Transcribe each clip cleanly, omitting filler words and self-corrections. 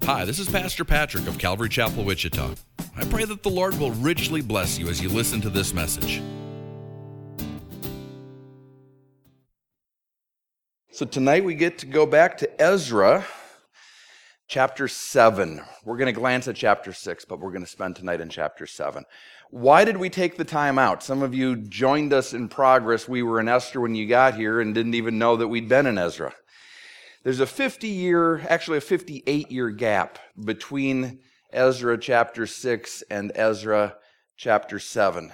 Hi, this is Pastor Patrick of Calvary Chapel, Wichita. I pray that the Lord will richly bless you as you listen to this message. So tonight we get to go back to Ezra, chapter 7. We're going to glance at chapter 6, but we're going to spend tonight in chapter 7. Why did we take the time out? Some of you joined us in progress. We were in Esther when you got here and didn't even know that we'd been in Ezra. There's a 58-year gap between Ezra chapter 6 and Ezra chapter 7,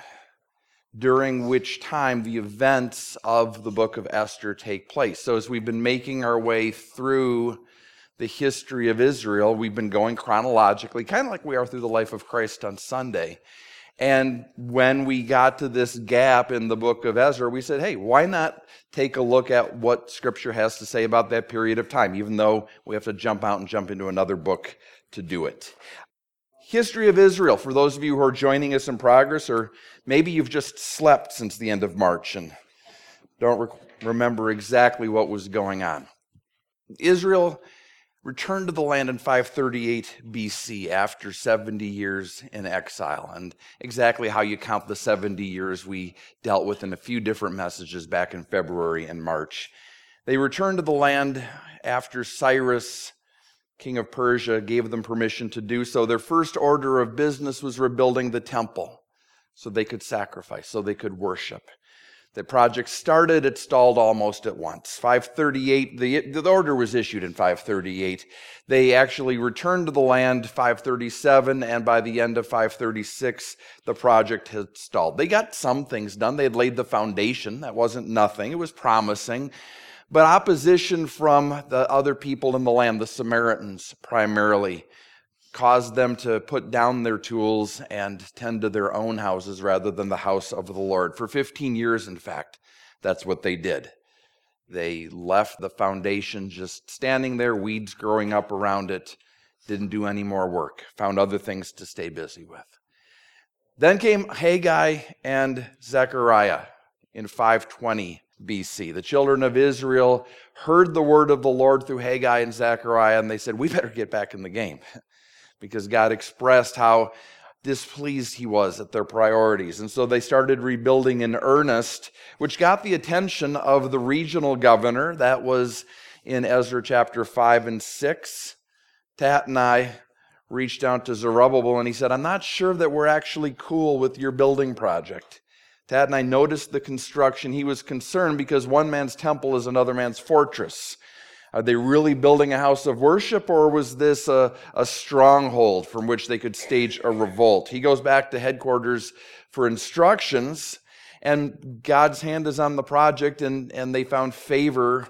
during which time the events of the book of Esther take place. So as we've been making our way through the history of Israel, we've been going chronologically, kind of like we are through the life of Christ on Sunday. And when we got to this gap in the book of Ezra, we said, hey, why not take a look at what Scripture has to say about that period of time, even though we have to jump out and jump into another book to do it. History of Israel, for those of you who are joining us in progress, or maybe you've just slept since the end of March and don't remember exactly what was going on. Israel returned to the land in 538 BC after 70 years in exile. And exactly how you count the 70 years we dealt with in a few different messages back in February and March. They returned to the land after Cyrus, king of Persia, gave them permission to do so. Their first order of business was rebuilding the temple so they could sacrifice, so they could worship. The project started, it stalled almost at once. 538, the order was issued in 538. They actually returned to the land 537, and by the end of 536, the project had stalled. They got some things done. They had laid the foundation. That wasn't nothing. It was promising. But opposition from the other people in the land, the Samaritans primarily, caused them to put down their tools and tend to their own houses rather than the house of the Lord. For 15 years, in fact, that's what they did. They left the foundation just standing there, weeds growing up around it, didn't do any more work, found other things to stay busy with. Then came Haggai and Zechariah in 520 BC. The children of Israel heard the word of the Lord through Haggai and Zechariah, and they said, we better get back in the game. Because God expressed how displeased he was at their priorities. And so they started rebuilding in earnest, which got the attention of the regional governor. That was in Ezra chapter 5 and 6. Tatnai reached out to Zerubbabel and he said, I'm not sure that we're actually cool with your building project. Tatnai noticed the construction. He was concerned because one man's temple is another man's fortress. Are they really building a house of worship, or was this a stronghold from which they could stage a revolt? He goes back to headquarters for instructions, and God's hand is on the project, and they found favor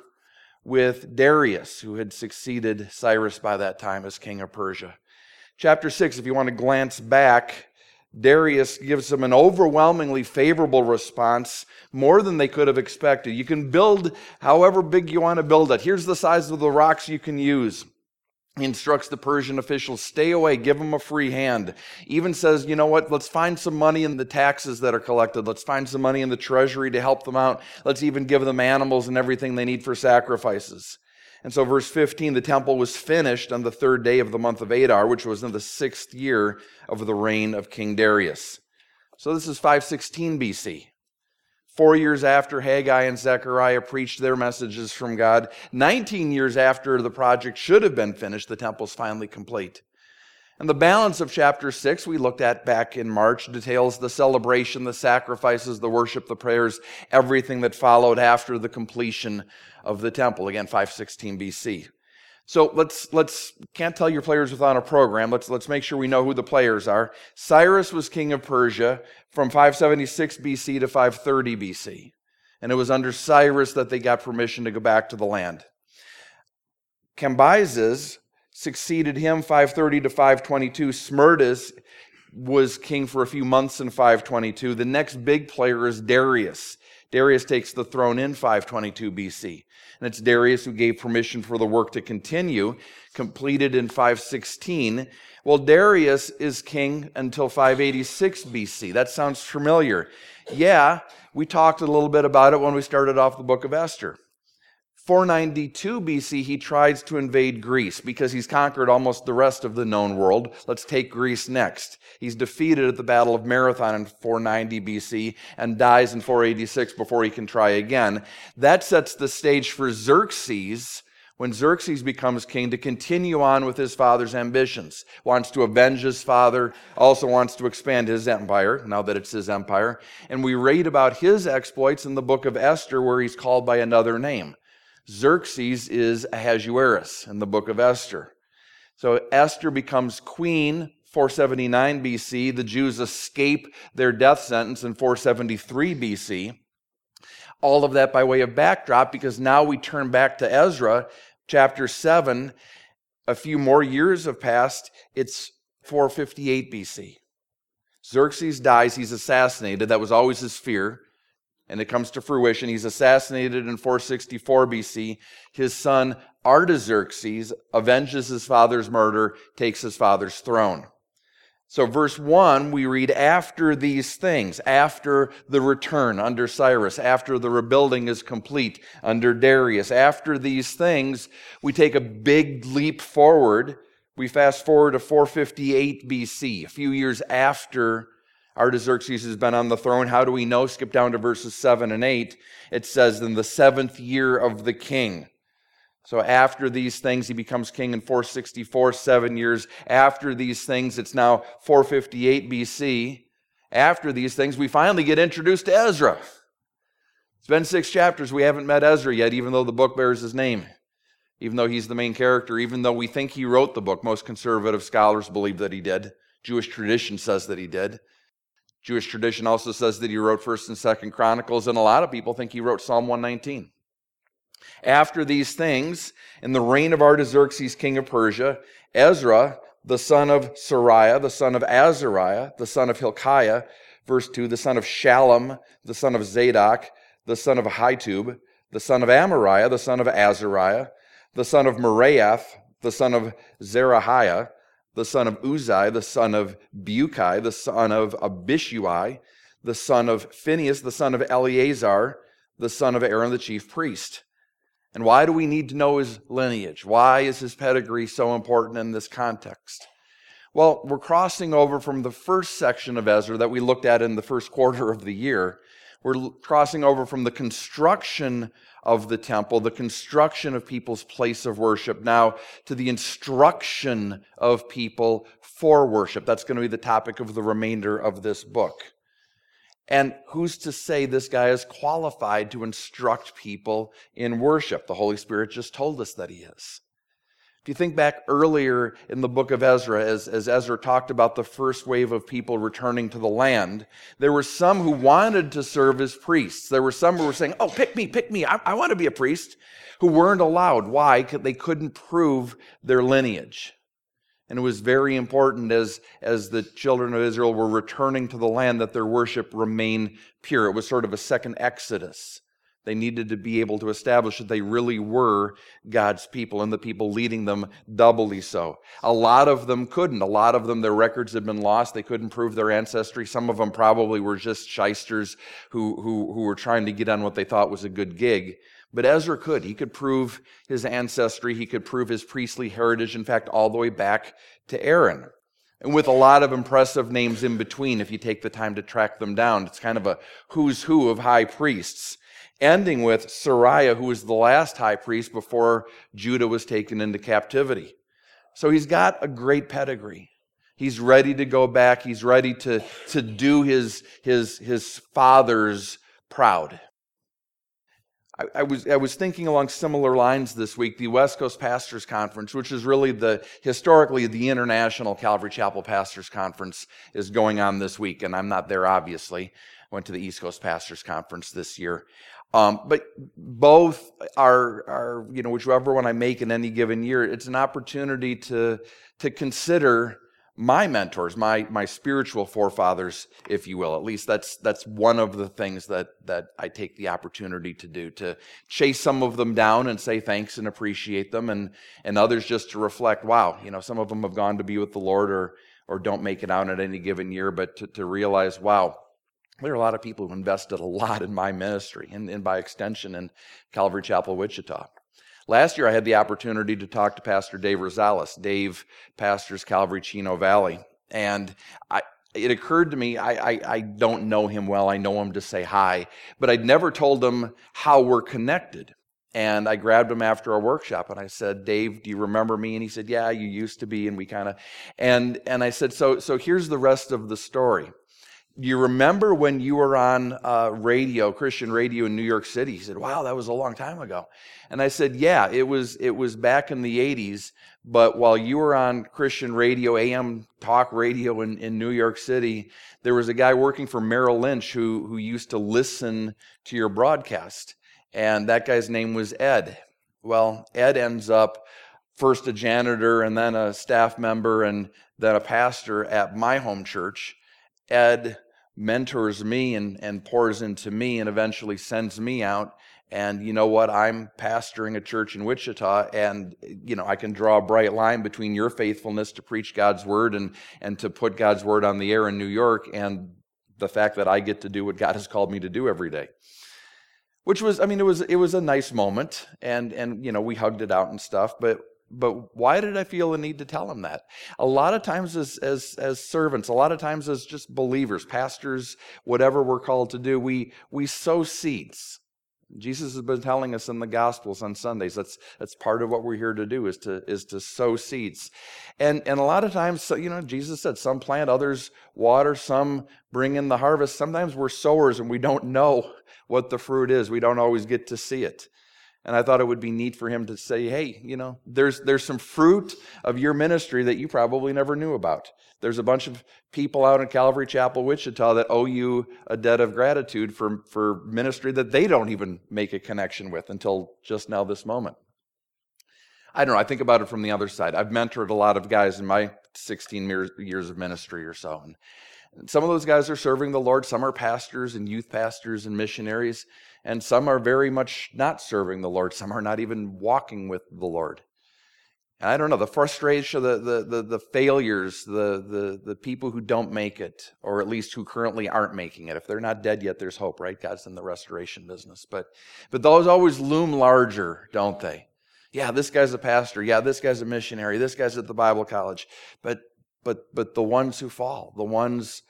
with Darius, who had succeeded Cyrus by that time as king of Persia. Chapter 6, if you want to glance back, Darius gives them an overwhelmingly favorable response, more than they could have expected. You can build however big you want to build it. Here's the size of the rocks you can use. He instructs the Persian officials, stay away, give them a free hand. Even says, you know what, let's find some money in the taxes that are collected. Let's find some money in the treasury to help them out. Let's even give them animals and everything they need for sacrifices. And so verse 15, the temple was finished on the third day of the month of Adar, which was in the 6th year of the reign of King Darius. So this is 516 BC. 4 years after Haggai and Zechariah preached their messages from God, 19 years after the project should have been finished, the temple's finally complete. And the balance of chapter 6 we looked at back in March details the celebration, the sacrifices, the worship, the prayers, everything that followed after the completion of the temple. Again, 516 BC. So let's can't tell your players without a program. Let's make sure we know who the players are. Cyrus was king of Persia from 576 BC to 530 BC. And it was under Cyrus that they got permission to go back to the land. Cambyses succeeded him 530 to 522. Smerdis was king for a few months in 522. The next big player is Darius. Darius takes the throne in 522 BC. And it's Darius who gave permission for the work to continue, completed in 516. Well, Darius is king until 586 BC. That sounds familiar. Yeah, we talked a little bit about it when we started off the book of Esther. 492 BC, he tries to invade Greece because he's conquered almost the rest of the known world. Let's take Greece next. He's defeated at the Battle of Marathon in 490 BC and dies in 486 before he can try again. That sets the stage for Xerxes, when Xerxes becomes king, to continue on with his father's ambitions. Wants to avenge his father, also wants to expand his empire, now that it's his empire. And we read about his exploits in the book of Esther, where he's called by another name. Xerxes is Ahasuerus in the book of Esther. So Esther becomes queen 479 BC. The Jews escape their death sentence in 473 BC. All of that by way of backdrop, because now we turn back to Ezra, chapter 7. A few more years have passed. It's 458 BC. Xerxes dies. He's assassinated. That was always his fear. And it comes to fruition. He's assassinated in 464 BC. His son Artaxerxes avenges his father's murder, takes his father's throne. So verse 1, we read, after these things, after the return under Cyrus, after the rebuilding is complete under Darius, after these things, we take a big leap forward. We fast forward to 458 BC, a few years after Artaxerxes has been on the throne. How do we know? Skip down to verses 7 and 8. It says, in the 7th year of the king. So after these things, he becomes king in 464, 7 years. After these things, it's now 458 BC. After these things, we finally get introduced to Ezra. It's been 6 chapters. We haven't met Ezra yet, even though the book bears his name. Even though he's the main character, even though we think he wrote the book. Most conservative scholars believe that he did. Jewish tradition says that he did. Jewish tradition also says that he wrote 1st and 2nd Chronicles, and a lot of people think he wrote Psalm 119. After these things, in the reign of Artaxerxes, king of Persia, Ezra, the son of Sariah, the son of Azariah, the son of Hilkiah, verse 2, the son of Shallum, the son of Zadok, the son of Ahitub, the son of Amariah, the son of Azariah, the son of Meraioth, the son of Zerahiah, the son of Uzai, the son of Bukai, the son of Abishui, the son of Phinehas, the son of Eleazar, the son of Aaron, the chief priest. And why do we need to know his lineage? Why is his pedigree so important in this context? Well, we're crossing over from the first section of Ezra that we looked at in the first quarter of the year. We're crossing over from the construction of the temple, the construction of people's place of worship, now to the instruction of people for worship. That's going to be the topic of the remainder of this book. And who's to say this guy is qualified to instruct people in worship? The Holy Spirit just told us that he is. If you think back earlier in the book of Ezra, as Ezra talked about the first wave of people returning to the land, there were some who wanted to serve as priests. There were some who were saying, oh, pick me, I want to be a priest, who weren't allowed. Why? Because they couldn't prove their lineage. And it was very important as the children of Israel were returning to the land that their worship remain pure. It was sort of a second Exodus. They needed to be able to establish that they really were God's people and the people leading them doubly so. A lot of them couldn't. A lot of them, their records had been lost. They couldn't prove their ancestry. Some of them probably were just shysters who were trying to get on what they thought was a good gig. But Ezra could. He could prove his ancestry. He could prove his priestly heritage, in fact, all the way back to Aaron. And with a lot of impressive names in between, if you take the time to track them down. It's kind of a who's who of high priests. Ending with Sariah, who was the last high priest before Judah was taken into captivity. So he's got a great pedigree. He's ready to go back. He's ready to do his father's proud. I was thinking along similar lines this week. The West Coast Pastors Conference, which is really historically the International Calvary Chapel Pastors Conference, is going on this week, and I'm not there, obviously. I went to the East Coast Pastors Conference this year. But both are, whichever one I make in any given year, it's an opportunity to consider my mentors, my spiritual forefathers, if you will. At least that's one of the things that I take the opportunity to do, to chase some of them down and say thanks and appreciate them, and others just to reflect, wow, some of them have gone to be with the Lord or don't make it out at any given year, but to realize, wow, there are a lot of people who invested a lot in my ministry and by extension in Calvary Chapel, Wichita. Last year, I had the opportunity to talk to Pastor Dave Rosales. Dave pastors Calvary Chino Valley. And it occurred to me, I don't know him well. I know him to say hi. But I'd never told him how we're connected. And I grabbed him after our workshop, and I said, Dave, do you remember me? And he said, yeah, you used to be. And we kind of, and I said, so here's the rest of the story. You remember when you were on radio, Christian radio in New York City? He said, wow, that was a long time ago. And I said, yeah, it was back in the 80s, but while you were on Christian radio, AM talk radio in New York City, there was a guy working for Merrill Lynch who used to listen to your broadcast, and that guy's name was Ed. Well, Ed ends up first a janitor and then a staff member and then a pastor at my home church. Ed mentors me and pours into me and eventually sends me out. And you know what? I'm pastoring a church in Wichita, and I can draw a bright line between your faithfulness to preach God's word and to put God's word on the air in New York and the fact that I get to do what God has called me to do every day. Which was, it was a nice moment, and we hugged it out and stuff, but why did I feel the need to tell him that? A lot of times as servants, a lot of times as just believers, pastors, whatever we're called to do, we sow seeds. Jesus has been telling us in the Gospels on Sundays, that's part of what we're here to do, is to sow seeds. And a lot of times, Jesus said, some plant, others water, some bring in the harvest. Sometimes we're sowers and we don't know what the fruit is. We don't always get to see it. And I thought it would be neat for him to say, hey, there's some fruit of your ministry that you probably never knew about. There's a bunch of people out in Calvary Chapel, Wichita, that owe you a debt of gratitude for ministry that they don't even make a connection with until just now, this moment. I don't know. I think about it from the other side. I've mentored a lot of guys in my 16 years of ministry or so. And some of those guys are serving the Lord. Some are pastors and youth pastors and missionaries. And some are very much not serving the Lord. Some are not even walking with the Lord. And I don't know, the frustration, the failures, the people who don't make it, or at least who currently aren't making it. If they're not dead yet, there's hope, right? God's in the restoration business. But those always loom larger, don't they? Yeah, this guy's a pastor. Yeah, this guy's a missionary. This guy's at the Bible college. But the ones who fall, the ones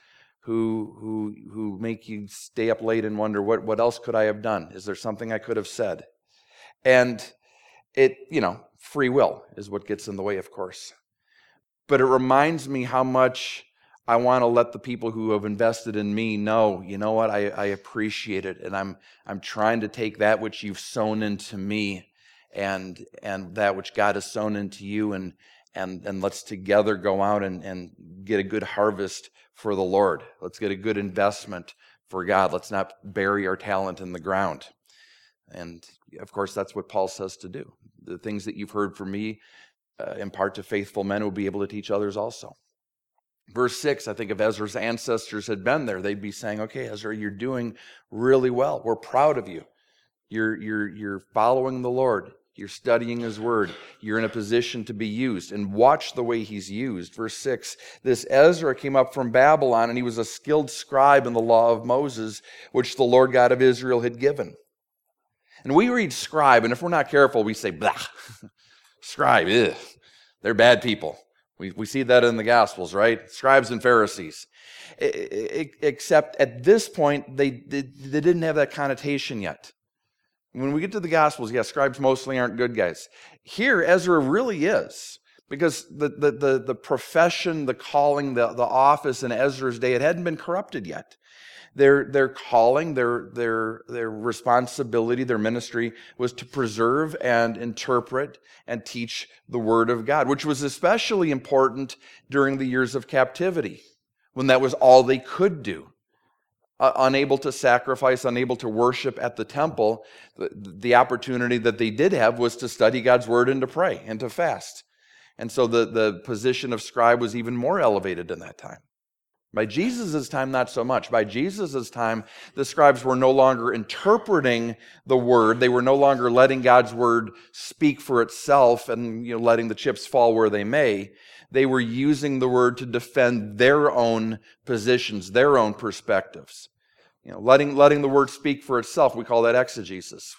who make you stay up late and wonder, what else could I have done? Is there something I could have said? And it, free will is what gets in the way, of course. But it reminds me how much I want to let the people who have invested in me know, you know what, I appreciate it, and I'm trying to take that which you've sown into me and that which God has sown into you, and let's together go out and get a good harvest for the Lord. Let's get a good investment for God. Let's not bury our talent in the ground. And of course, that's what Paul says to do. The things that you've heard from me, impart to faithful men who will be able to teach others also. Verse 6, I think if Ezra's ancestors had been there, they'd be saying, okay, Ezra, you're doing really well. We're proud of you. You're following the Lord. You're studying his word. You're in a position to be used. And watch the way he's used. Verse 6, this Ezra came up from Babylon, and he was a skilled scribe in the law of Moses, which the Lord God of Israel had given. And we read scribe, and if we're not careful, we say, blah, scribe, ugh. They're bad people. We see that in the Gospels, right? Scribes and Pharisees. Except at this point, they didn't have that connotation yet. When we get to the Gospels, scribes mostly aren't good guys. Here, Ezra really is. Because the profession, the calling, the office in Ezra's day, it hadn't been corrupted yet. Their calling, their responsibility, their ministry was to preserve and interpret and teach the Word of God, which was especially important during the years of captivity, when that was all they could do. Unable to sacrifice, unable to worship at the temple, the opportunity that they did have was to study God's Word and to pray and to fast. And so the position of scribe was even more elevated in that time. By Jesus' time, not so much. By Jesus' time, the scribes were no longer interpreting the Word. They were no longer letting God's Word speak for itself and letting the chips fall where they may. They were using the Word to defend their own positions, their own perspectives. Letting the Word speak for itself. We call that exegesis.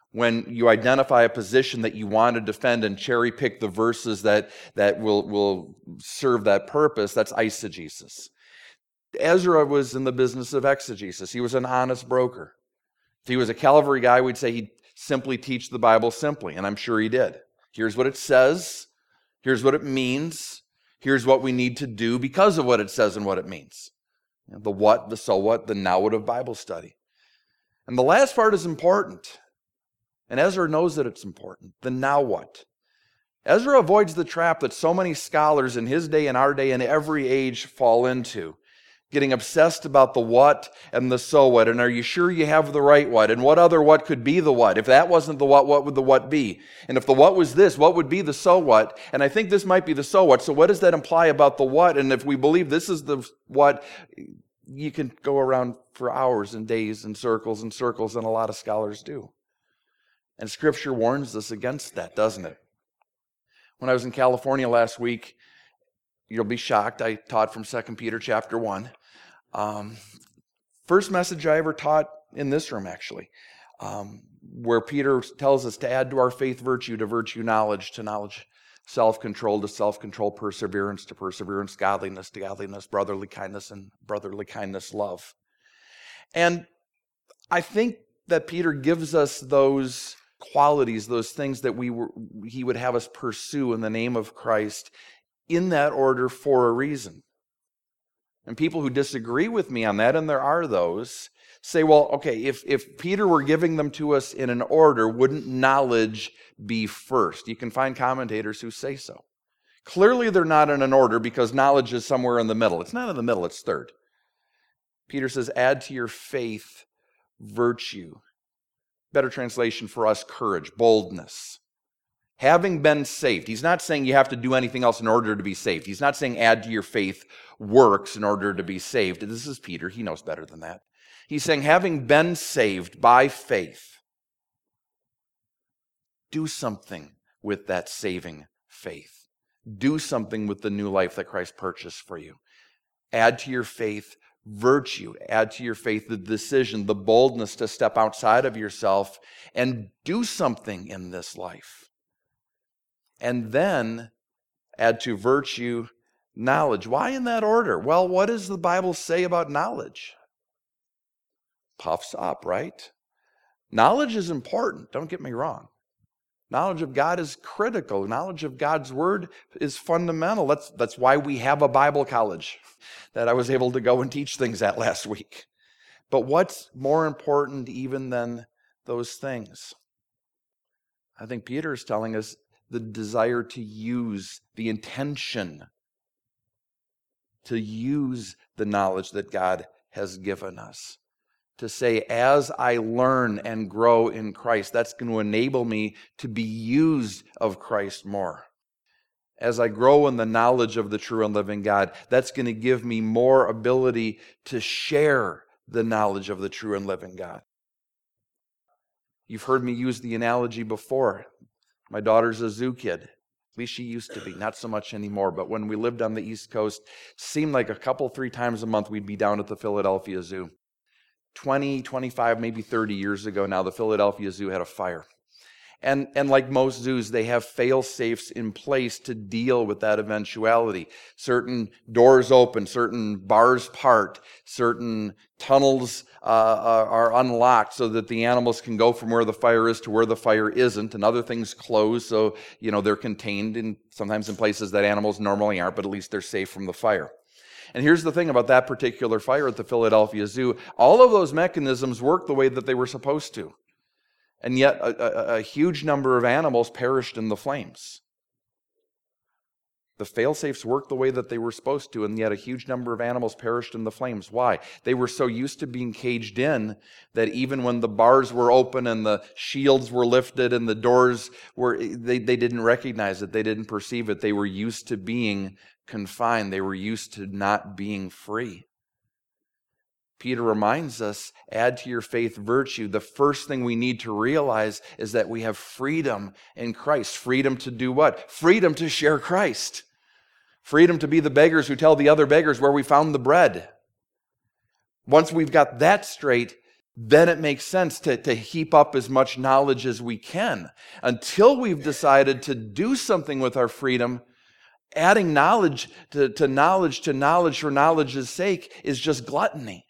When you identify a position that you want to defend and cherry pick the verses that will serve that purpose, that's eisegesis. Ezra was in the business of exegesis. He was an honest broker. If he was a Calvary guy, we'd say he'd simply teach the Bible simply, and I'm sure he did. Here's what it says. Here's what it means. Here's what we need to do because of what it says and what it means. The what, the so what, the now what of Bible study. And the last part is important. And Ezra knows that it's important. The now what. Ezra avoids the trap that so many scholars in his day and our day and every age fall into. Getting obsessed about the what and the so what. And are you sure you have the right what? And what other what could be the what? If that wasn't the what would the what be? And if the what was this, what would be the so what? And I think this might be the so what. So what does that imply about the what? And if we believe this is the what, you can go around for hours and days in circles, and a lot of scholars do. And Scripture warns us against that, doesn't it? When I was in California last week, you'll be shocked, I taught from 2 Peter chapter 1. First message I ever taught in this room, actually, where Peter tells us to add to our faith virtue, to virtue knowledge, to knowledge self-control, to self-control perseverance, to perseverance godliness, to godliness brotherly kindness, and brotherly kindness love. And I think that Peter gives us those qualities, those things that he would have us pursue in the name of Christ in that order for a reason. And people who disagree with me on that, and there are those, say, well, okay, if Peter were giving them to us in an order, wouldn't knowledge be first? You can find commentators who say so. Clearly they're not in an order because knowledge is somewhere in the middle. It's not in the middle, it's third. Peter says, add to your faith virtue. Better translation for us, courage, boldness. Having been saved. He's not saying you have to do anything else in order to be saved. He's not saying add to your faith works in order to be saved. This is Peter. He knows better than that. He's saying having been saved by faith, do something with that saving faith. Do something with the new life that Christ purchased for you. Add to your faith virtue. Add to your faith the decision, the boldness to step outside of yourself and do something in this life. And then add to virtue knowledge. Why in that order? Well, what does the Bible say about knowledge? Puffs up, right? Knowledge is important, don't get me wrong. Knowledge of God is critical. Knowledge of God's Word is fundamental. That's why we have a Bible college that I was able to go and teach things at last week. But what's more important even than those things? I think Peter is telling us the desire to use, the intention to use the knowledge that God has given us. To say, as I learn and grow in Christ, that's going to enable me to be used of Christ more. As I grow in the knowledge of the true and living God, that's going to give me more ability to share the knowledge of the true and living God. You've heard me use the analogy before. My daughter's a zoo kid. At least she used to be, not so much anymore. But when we lived on the East Coast, seemed like 3 times a month we'd be down at the Philadelphia Zoo. 20, 25, maybe 30 years ago now, the Philadelphia Zoo had a fire. And like most zoos, they have fail-safes in place to deal with that eventuality. Certain doors open, certain bars part, certain tunnels are unlocked so that the animals can go from where the fire is to where the fire isn't, and other things close so they're contained sometimes in places that animals normally aren't, but at least they're safe from the fire. And here's the thing about that particular fire at the Philadelphia Zoo. All of those mechanisms work the way that they were supposed to. And yet a huge number of animals perished in the flames. The fail-safes worked the way that they were supposed to, and yet a huge number of animals perished in the flames. Why? They were so used to being caged in that even when the bars were open and the shields were lifted and the doors were, they didn't recognize it. They didn't perceive it. They were used to being confined. They were used to not being free. Peter reminds us, add to your faith virtue. The first thing we need to realize is that we have freedom in Christ. Freedom to do what? Freedom to share Christ. Freedom to be the beggars who tell the other beggars where we found the bread. Once we've got that straight, then it makes sense to heap up as much knowledge as we can. Until we've decided to do something with our freedom, adding knowledge to knowledge for knowledge's sake is just gluttony.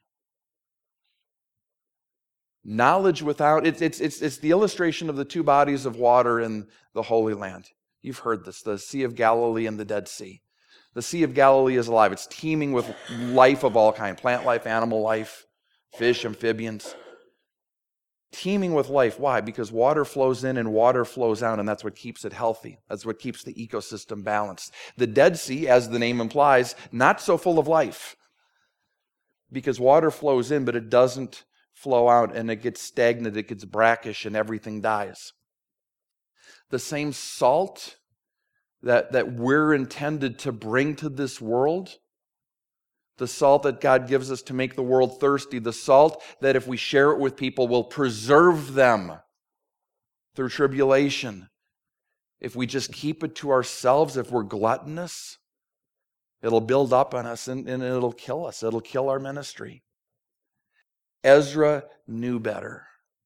Knowledge without, it's the illustration of the two bodies of water in the Holy Land. You've heard this, the Sea of Galilee and the Dead Sea. The Sea of Galilee is alive. It's teeming with life of all kind, plant life, animal life, fish, amphibians. Teeming with life. Why? Because water flows in and water flows out, and that's what keeps it healthy. That's what keeps the ecosystem balanced. The Dead Sea, as the name implies, not so full of life. Because water flows in, but it doesn't flow out, and it gets stagnant, it gets brackish, and everything dies. The same salt that we're intended to bring to this world, the salt that God gives us to make the world thirsty, the salt that if we share it with people will preserve them through tribulation. If we just keep it to ourselves, if we're gluttonous, it'll build up on us and it'll kill us. It'll kill our ministry. Ezra knew better.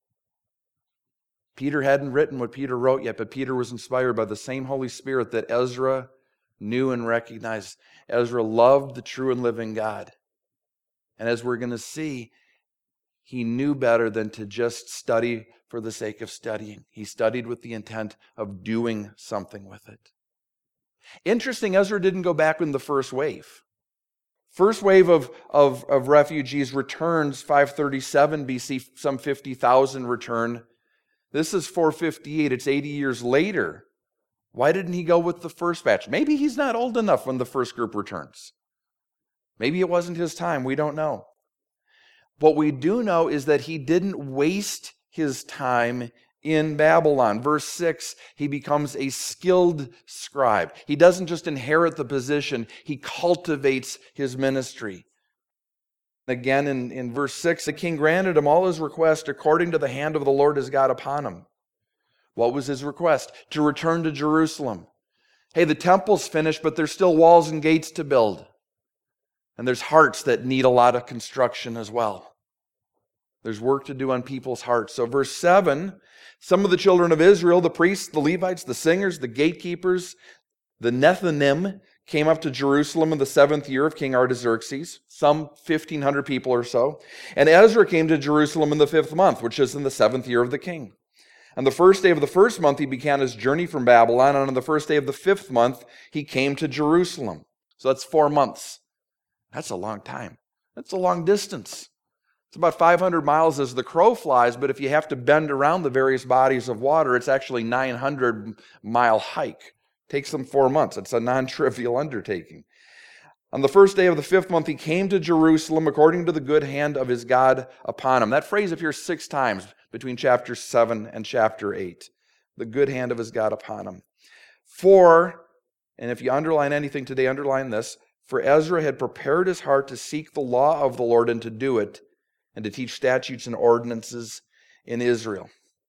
Peter hadn't written what Peter wrote yet, but Peter was inspired by the same Holy Spirit that Ezra knew and recognized. Ezra loved the true and living God. And as we're going to see, he knew better than to just study for the sake of studying. He studied with the intent of doing something with it. Interesting, Ezra didn't go back in the first wave. First wave of refugees returns 537 BC, some 50,000 return. This is 458, it's 80 years later. Why didn't he go with the first batch? Maybe he's not old enough when the first group returns. Maybe it wasn't his time, we don't know. What we do know is that he didn't waste his time in Babylon. Verse 6, he becomes a skilled scribe. He doesn't just inherit the position, he cultivates his ministry. Again, in verse 6, the king granted him all his request according to the hand of the Lord his God upon him. What was his request? To return to Jerusalem. Hey, the temple's finished, but there's still walls and gates to build. And there's hearts that need a lot of construction as well. There's work to do on people's hearts. So verse 7, some of the children of Israel, the priests, the Levites, the singers, the gatekeepers, the Nethinim, came up to Jerusalem in the 7th year of King Artaxerxes, some 1,500 people or so. And Ezra came to Jerusalem in the 5th month, which is in the 7th year of the king. On the first day of the 1st month, he began his journey from Babylon, and on the first day of the 5th month, he came to Jerusalem. So that's 4 months. That's a long time. That's a long distance. It's about 500 miles as the crow flies, but if you have to bend around the various bodies of water, it's actually 900-mile hike. Takes them 4 months. It's a non-trivial undertaking. On the first day of the 5th month, he came to Jerusalem according to the good hand of his God upon him. That phrase appears 6 times between chapter 7 and chapter 8. The good hand of his God upon him. For, and if you underline anything today, underline this, for Ezra had prepared his heart to seek the law of the Lord and to do it, and to teach statutes and ordinances in Israel.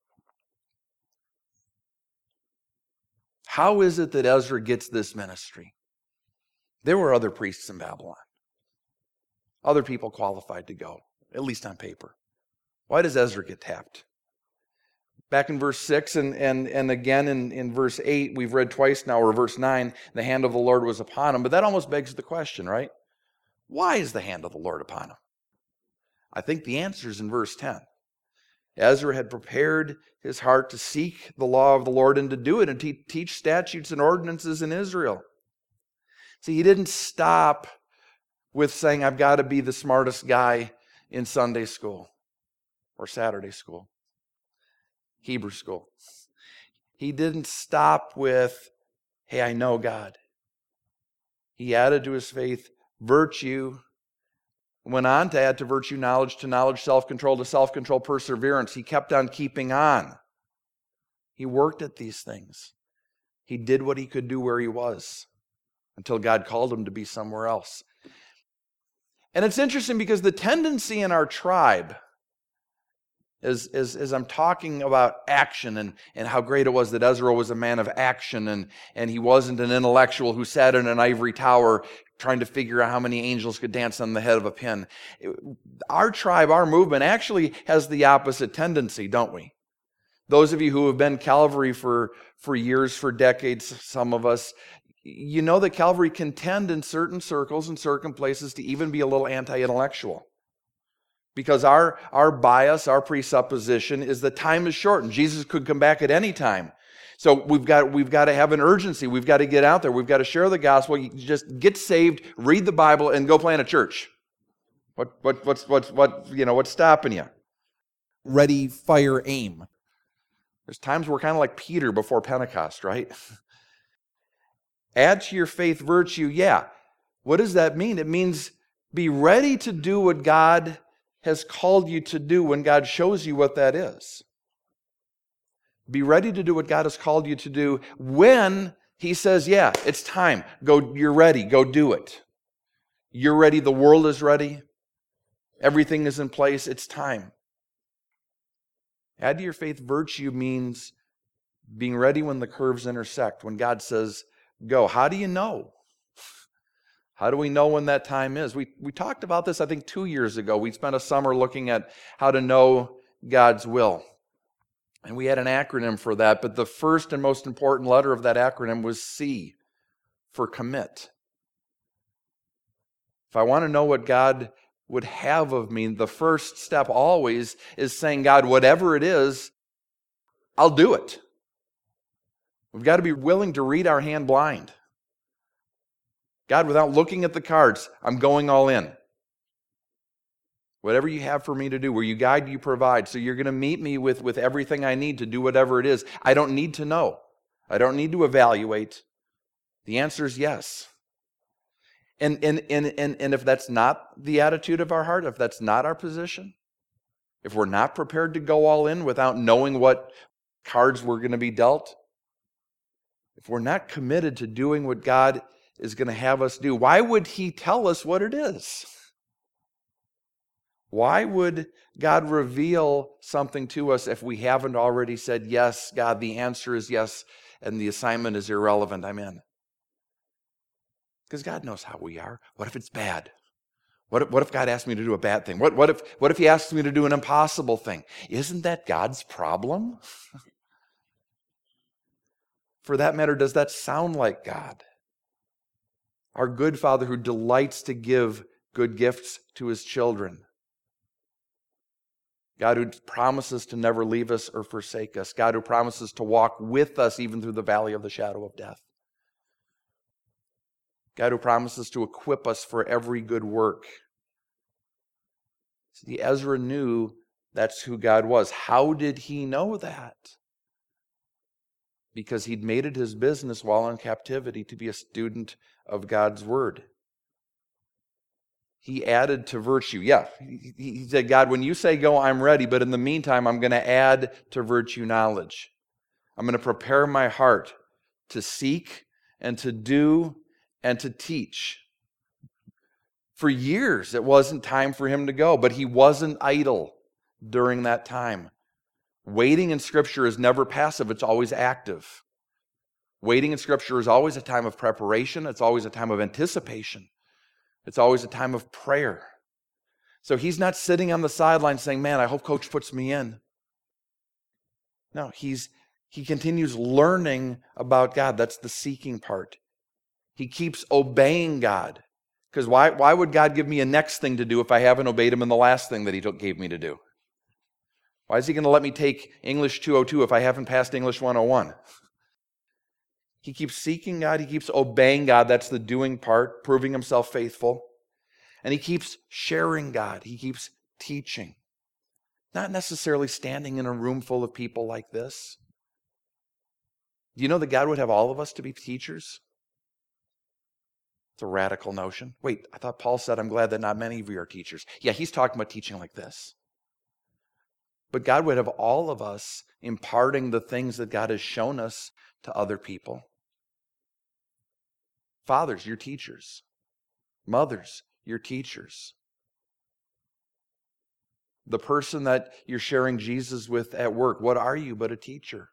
How is it that Ezra gets this ministry? There were other priests in Babylon. Other people qualified to go, at least on paper. Why does Ezra get tapped? Back in verse 6 and again in verse 8, we've read twice now, or verse 9, the hand of the Lord was upon him. But that almost begs the question, right? Why is the hand of the Lord upon him? I think the answer is in verse 10. Ezra had prepared his heart to seek the law of the Lord and to do it and teach statutes and ordinances in Israel. See, he didn't stop with saying, I've got to be the smartest guy in Sunday school or Saturday school, Hebrew school. He didn't stop with, hey, I know God. He added to his faith virtue, went on to add to virtue knowledge, to knowledge self-control, to self-control perseverance. He kept on keeping on. He worked at these things. He did what he could do where he was until God called him to be somewhere else. And it's interesting because the tendency in our tribe, as I'm talking about action and how great it was that Ezra was a man of action and he wasn't an intellectual who sat in an ivory tower trying to figure out how many angels could dance on the head of a pin. Our tribe, our movement actually has the opposite tendency, don't we? Those of you who have been Calvary for years, for decades, some of us, you know that Calvary can tend in certain circles and certain places to even be a little anti-intellectual. Because our bias, our presupposition is that time is short and Jesus could come back at any time. So we've got to have an urgency. We've got to get out there. We've got to share the gospel. You just get saved, read the Bible, and go plant a church. What's stopping you? Ready, fire, aim. There's times we're kind of like Peter before Pentecost, right? Add to your faith virtue, yeah. What does that mean? It means be ready to do what God has called you to do when God shows you what that is. Be ready to do what God has called you to do when He says, yeah, it's time. Go, you're ready. Go do it. You're ready. The world is ready. Everything is in place. It's time. Add to your faith virtue means being ready when the curves intersect, when God says, go. How do you know? How do we know when that time is? We talked about this, I think, 2 years ago. We spent a summer looking at how to know God's will. And we had an acronym for that, but the first and most important letter of that acronym was C, for commit. If I want to know what God would have of me, the first step always is saying, God, whatever it is, I'll do it. We've got to be willing to read our hand blind. God, without looking at the cards, I'm going all in. Whatever you have for me to do, where you guide, you provide. So you're going to meet me with everything I need to do whatever it is. I don't need to know. I don't need to evaluate. The answer is yes. And if that's not the attitude of our heart, if that's not our position, if we're not prepared to go all in without knowing what cards we're going to be dealt, if we're not committed to doing what God is going to have us do, why would He tell us what it is? Why would God reveal something to us if we haven't already said, yes, God, the answer is yes, and the assignment is irrelevant, I'm in? Because God knows how we are. What if it's bad? What if God asked me to do a bad thing? What if He asks me to do an impossible thing? Isn't that God's problem? For that matter, does that sound like God? Our good Father who delights to give good gifts to His children. God who promises to never leave us or forsake us. God who promises to walk with us even through the valley of the shadow of death. God who promises to equip us for every good work. See, Ezra knew that's who God was. How did he know that? Because he'd made it his business while in captivity to be a student of God's word. He added to virtue. Yeah, he said, God, when you say go, I'm ready, but in the meantime, I'm going to add to virtue knowledge. I'm going to prepare my heart to seek and to do and to teach. For years, it wasn't time for him to go, but he wasn't idle during that time. Waiting in Scripture is never passive, it's always active. Waiting in Scripture is always a time of preparation, it's always a time of anticipation. It's always a time of prayer. So he's not sitting on the sideline saying, man, I hope Coach puts me in. No, he continues learning about God. That's the seeking part. He keeps obeying God. Because why would God give me a next thing to do if I haven't obeyed Him in the last thing that He gave me to do? Why is He going to let me take English 202 if I haven't passed English 101? He keeps seeking God. He keeps obeying God. That's the doing part, proving himself faithful. And he keeps sharing God. He keeps teaching. Not necessarily standing in a room full of people like this. Do you know that God would have all of us to be teachers? It's a radical notion. Wait, I thought Paul said, I'm glad that not many of you are teachers. Yeah, he's talking about teaching like this. But God would have all of us imparting the things that God has shown us to other people. Fathers, you're teachers. Mothers, you're teachers. The person that you're sharing Jesus with at work, what are you but a teacher?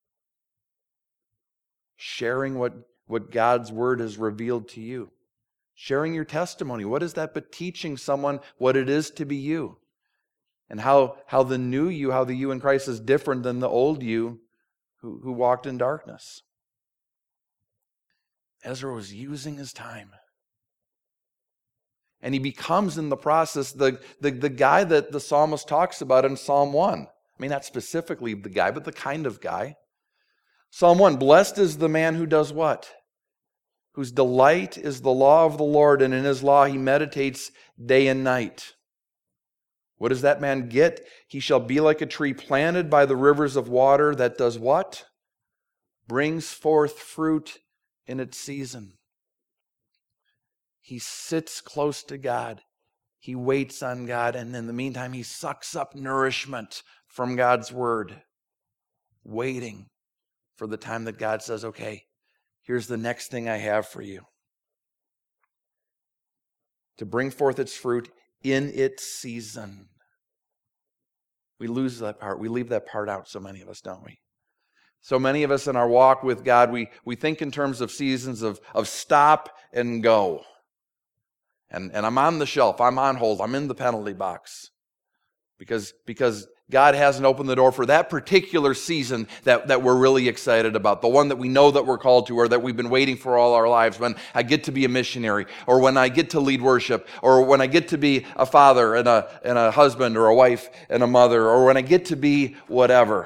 Sharing what God's word has revealed to you. Sharing your testimony. What is that but teaching someone what it is to be you? And how the new you, how the you in Christ is different than the old you who walked in darkness. Ezra was using his time. And he becomes in the process the guy that the psalmist talks about in Psalm 1. I mean, not specifically the guy, but the kind of guy. Psalm 1, blessed is the man who does what? Whose delight is the law of the Lord, and in his law he meditates day and night. What does that man get? He shall be like a tree planted by the rivers of water that does what? Brings forth fruit in its season. He sits close to God. He waits on God, and in the meantime, he sucks up nourishment from God's word, waiting for the time that God says, okay, here's the next thing I have for you. To bring forth its fruit in its season. We lose that part. We leave that part out, so many of us, don't we? So many of us in our walk with God, we think in terms of seasons of stop and go. And I'm on the shelf, I'm on hold, I'm in the penalty box. Because God hasn't opened the door for that particular season that we're really excited about. The one that we know that we're called to, or that we've been waiting for all our lives. When I get to be a missionary, or when I get to lead worship, or when I get to be a father and a husband, or a wife and a mother, or when I get to be whatever.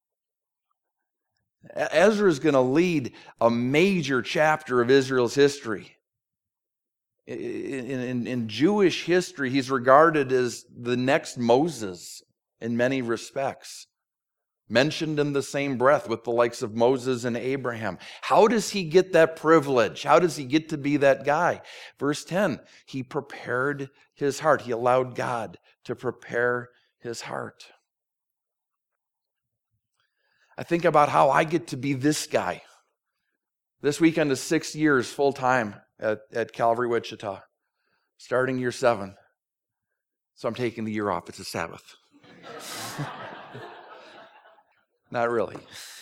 Ezra is going to lead a major chapter of Israel's history. In Jewish history, he's regarded as the next Moses in many respects. Mentioned in the same breath with the likes of Moses and Abraham. How does he get that privilege? How does he get to be that guy? Verse 10, he prepared his heart. He allowed God to prepare his heart. I think about how I get to be this guy. This weekend is 6 years full-time at Calvary Wichita, starting year 7. So I'm taking the year off. It's a Sabbath. Not really.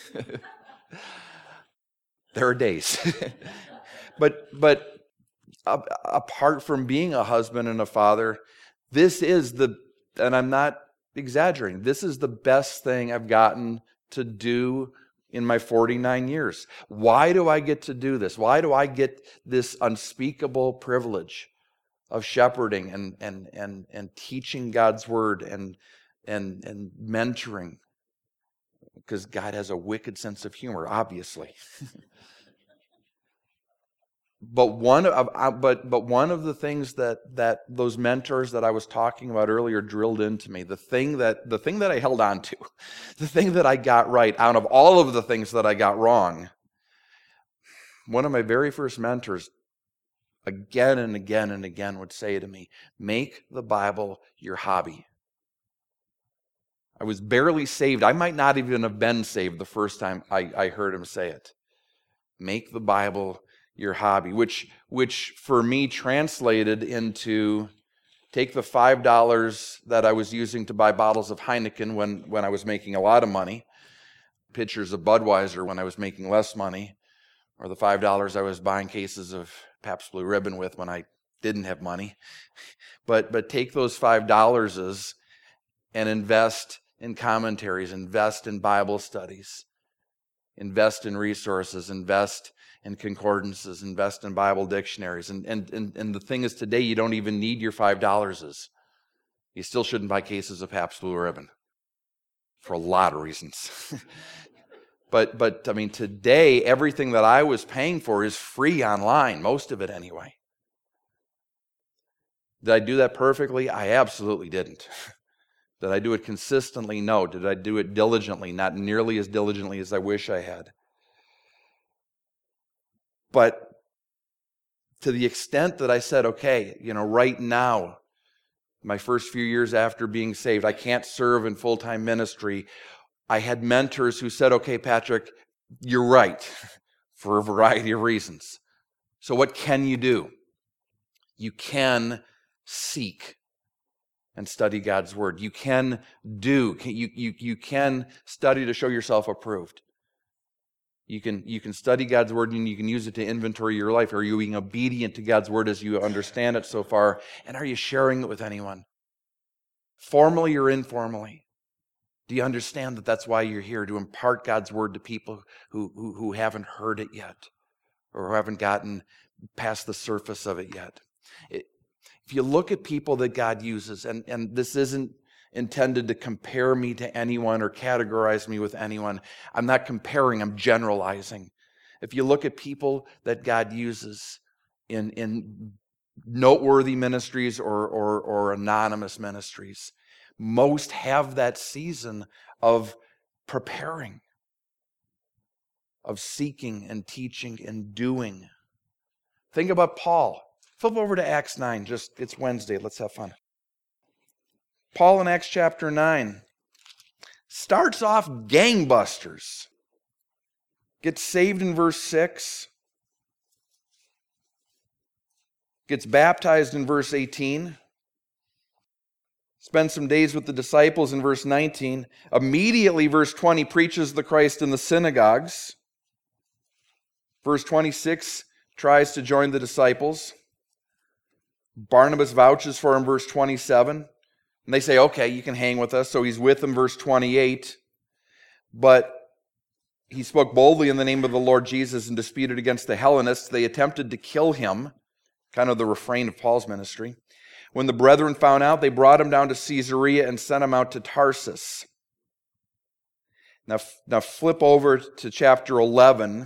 There are days. But apart from being a husband and a father, this is and I'm not exaggerating, this is the best thing I've gotten to do in my 49 years. Why do I get to do this? Why do I get this unspeakable privilege of shepherding and teaching God's word and mentoring? Because God has a wicked sense of humor, obviously. But one of the things that those mentors that I was talking about earlier drilled into me, the thing that I held on to, the thing that I got right out of all of the things that I got wrong, one of my very first mentors again and again and again would say to me, make the Bible your hobby. I was barely saved. I might not even have been saved the first time I heard him say it. Make the Bible your hobby, which for me translated into take the $5 that I was using to buy bottles of Heineken when I was making a lot of money, pitchers of Budweiser when I was making less money, or the $5 I was buying cases of Pabst Blue Ribbon with when I didn't have money. But take those $5 and invest in commentaries, invest in Bible studies, invest in resources, invest in concordances, invest in Bible dictionaries. And the thing is, today you don't even need your $5. You still shouldn't buy cases of Pabst Blue Ribbon for a lot of reasons. But I mean, today everything that I was paying for is free online, most of it anyway. Did I do that perfectly? I absolutely didn't. Did I do it consistently? No. Did I do it diligently? Not nearly as diligently as I wish I had. But to the extent that I said, okay, right now, my first few years after being saved, I can't serve in full-time ministry. I had mentors who said, okay, Patrick, you're right, for a variety of reasons. So what can you do? You can seek. and study God's word. You can study to show yourself approved. You can study God's word and you can use it to inventory your life. Are you being obedient to God's word as you understand it so far? And are you sharing it with anyone? Formally or informally? Do you understand that that's why you're here, to impart God's word to people who haven't heard it yet or who haven't gotten past the surface of it yet? If you look at people that God uses, and this isn't intended to compare me to anyone or categorize me with anyone. I'm not comparing, I'm generalizing. If you look at people that God uses in noteworthy ministries or anonymous ministries, most have that season of preparing, of seeking and teaching and doing. Think about Paul. Flip over to Acts 9. It's Wednesday. Let's have fun. Paul in Acts chapter 9 starts off gangbusters. Gets saved in verse 6. Gets baptized in verse 18. Spends some days with the disciples in verse 19. Immediately, verse 20, preaches the Christ in the synagogues. Verse 26, tries to join the disciples. Barnabas vouches for him, verse 27. And they say, okay, you can hang with us. So he's with them, verse 28. But he spoke boldly in the name of the Lord Jesus and disputed against the Hellenists. They attempted to kill him, kind of the refrain of Paul's ministry. When the brethren found out, they brought him down to Caesarea and sent him out to Tarsus. Now flip over to chapter 11.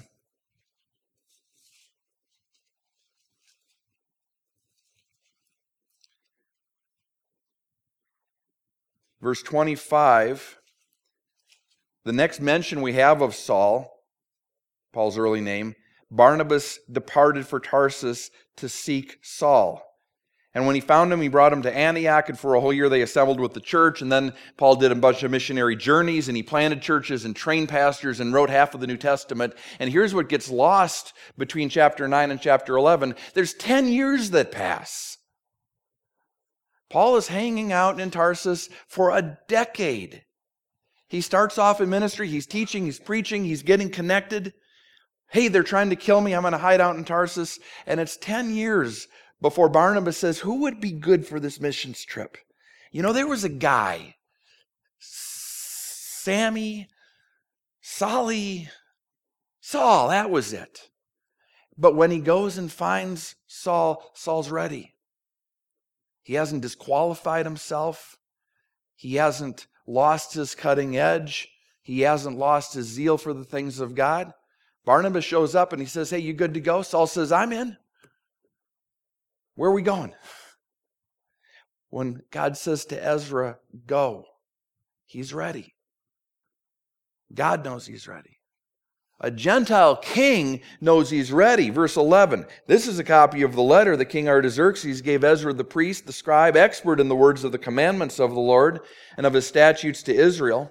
Verse 25, the next mention we have of Saul, Paul's early name, Barnabas departed for Tarsus to seek Saul. And when he found him, he brought him to Antioch, and for a whole year they assembled with the church. And then Paul did a bunch of missionary journeys, and he planted churches and trained pastors and wrote half of the New Testament. And here's what gets lost between chapter 9 and chapter 11. There's 10 years that pass. Paul is hanging out in Tarsus for a decade. He starts off in ministry, he's teaching, he's preaching, he's getting connected. Hey, they're trying to kill me, I'm going to hide out in Tarsus. And it's 10 years before Barnabas says, who would be good for this missions trip? You know, there was a guy, Saul, that was it. But when he goes and finds Saul, Saul's ready. He hasn't disqualified himself. He hasn't lost his cutting edge. He hasn't lost his zeal for the things of God. Barnabas shows up and he says, hey, you good to go? Saul says, I'm in. Where are we going? When God says to Ezra, go, he's ready. God knows he's ready. A Gentile king knows he's ready. Verse 11, this is a copy of the letter that King Artaxerxes gave Ezra the priest, the scribe, expert in the words of the commandments of the Lord and of his statutes to Israel.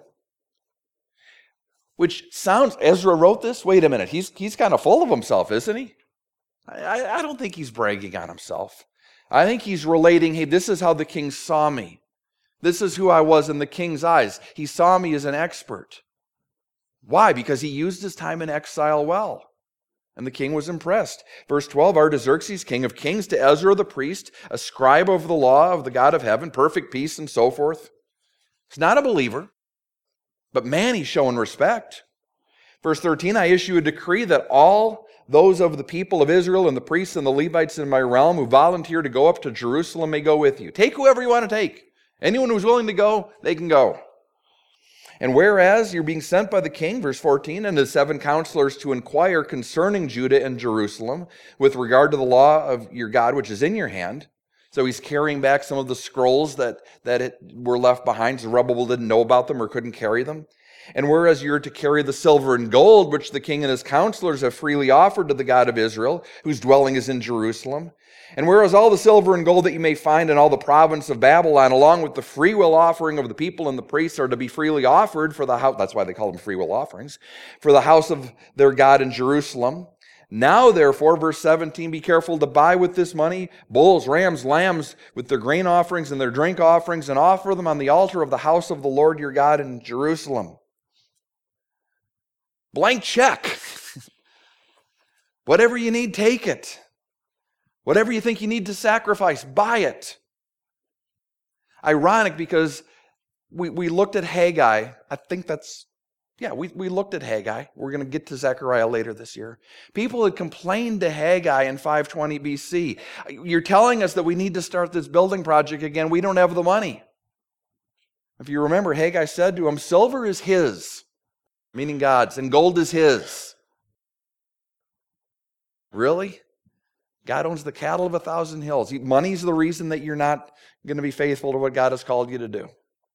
Which sounds, Ezra wrote this? Wait a minute, he's kind of full of himself, isn't he? I don't think he's bragging on himself. I think he's relating, hey, this is how the king saw me. This is who I was in the king's eyes. He saw me as an expert. Why? Because he used his time in exile well. And the king was impressed. Verse 12, Artaxerxes, king of kings, to Ezra the priest, a scribe of the law of the God of heaven, perfect peace and so forth. He's not a believer, but man, he's showing respect. Verse 13, I issue a decree that all those of the people of Israel and the priests and the Levites in my realm who volunteer to go up to Jerusalem may go with you. Take whoever you want to take. Anyone who's willing to go, they can go. And whereas you're being sent by the king, verse 14, and the 7 counselors to inquire concerning Judah and Jerusalem with regard to the law of your God, which is in your hand. So he's carrying back some of the scrolls that were left behind. Zerubbabel didn't know about them or couldn't carry them. And whereas you're to carry the silver and gold, which the king and his counselors have freely offered to the God of Israel, whose dwelling is in Jerusalem. And whereas all the silver and gold that you may find in all the province of Babylon, along with the freewill offering of the people and the priests, are to be freely offered for the house, that's why they call them freewill offerings, for the house of their God in Jerusalem. Now, therefore, verse 17, be careful to buy with this money bulls, rams, lambs with their grain offerings and their drink offerings, and offer them on the altar of the house of the Lord your God in Jerusalem. Blank check. Whatever you need, take it. Whatever you think you need to sacrifice, buy it. Ironic, because we looked at Haggai. I think that's, we looked at Haggai. We're going to get to Zechariah later this year. People had complained to Haggai in 520 BC. You're telling us that we need to start this building project again. We don't have the money. If you remember, Haggai said to him, silver is his, meaning God's, and gold is his. Really? God owns the cattle of 1,000 hills. Money's the reason that you're not going to be faithful to what God has called you to do.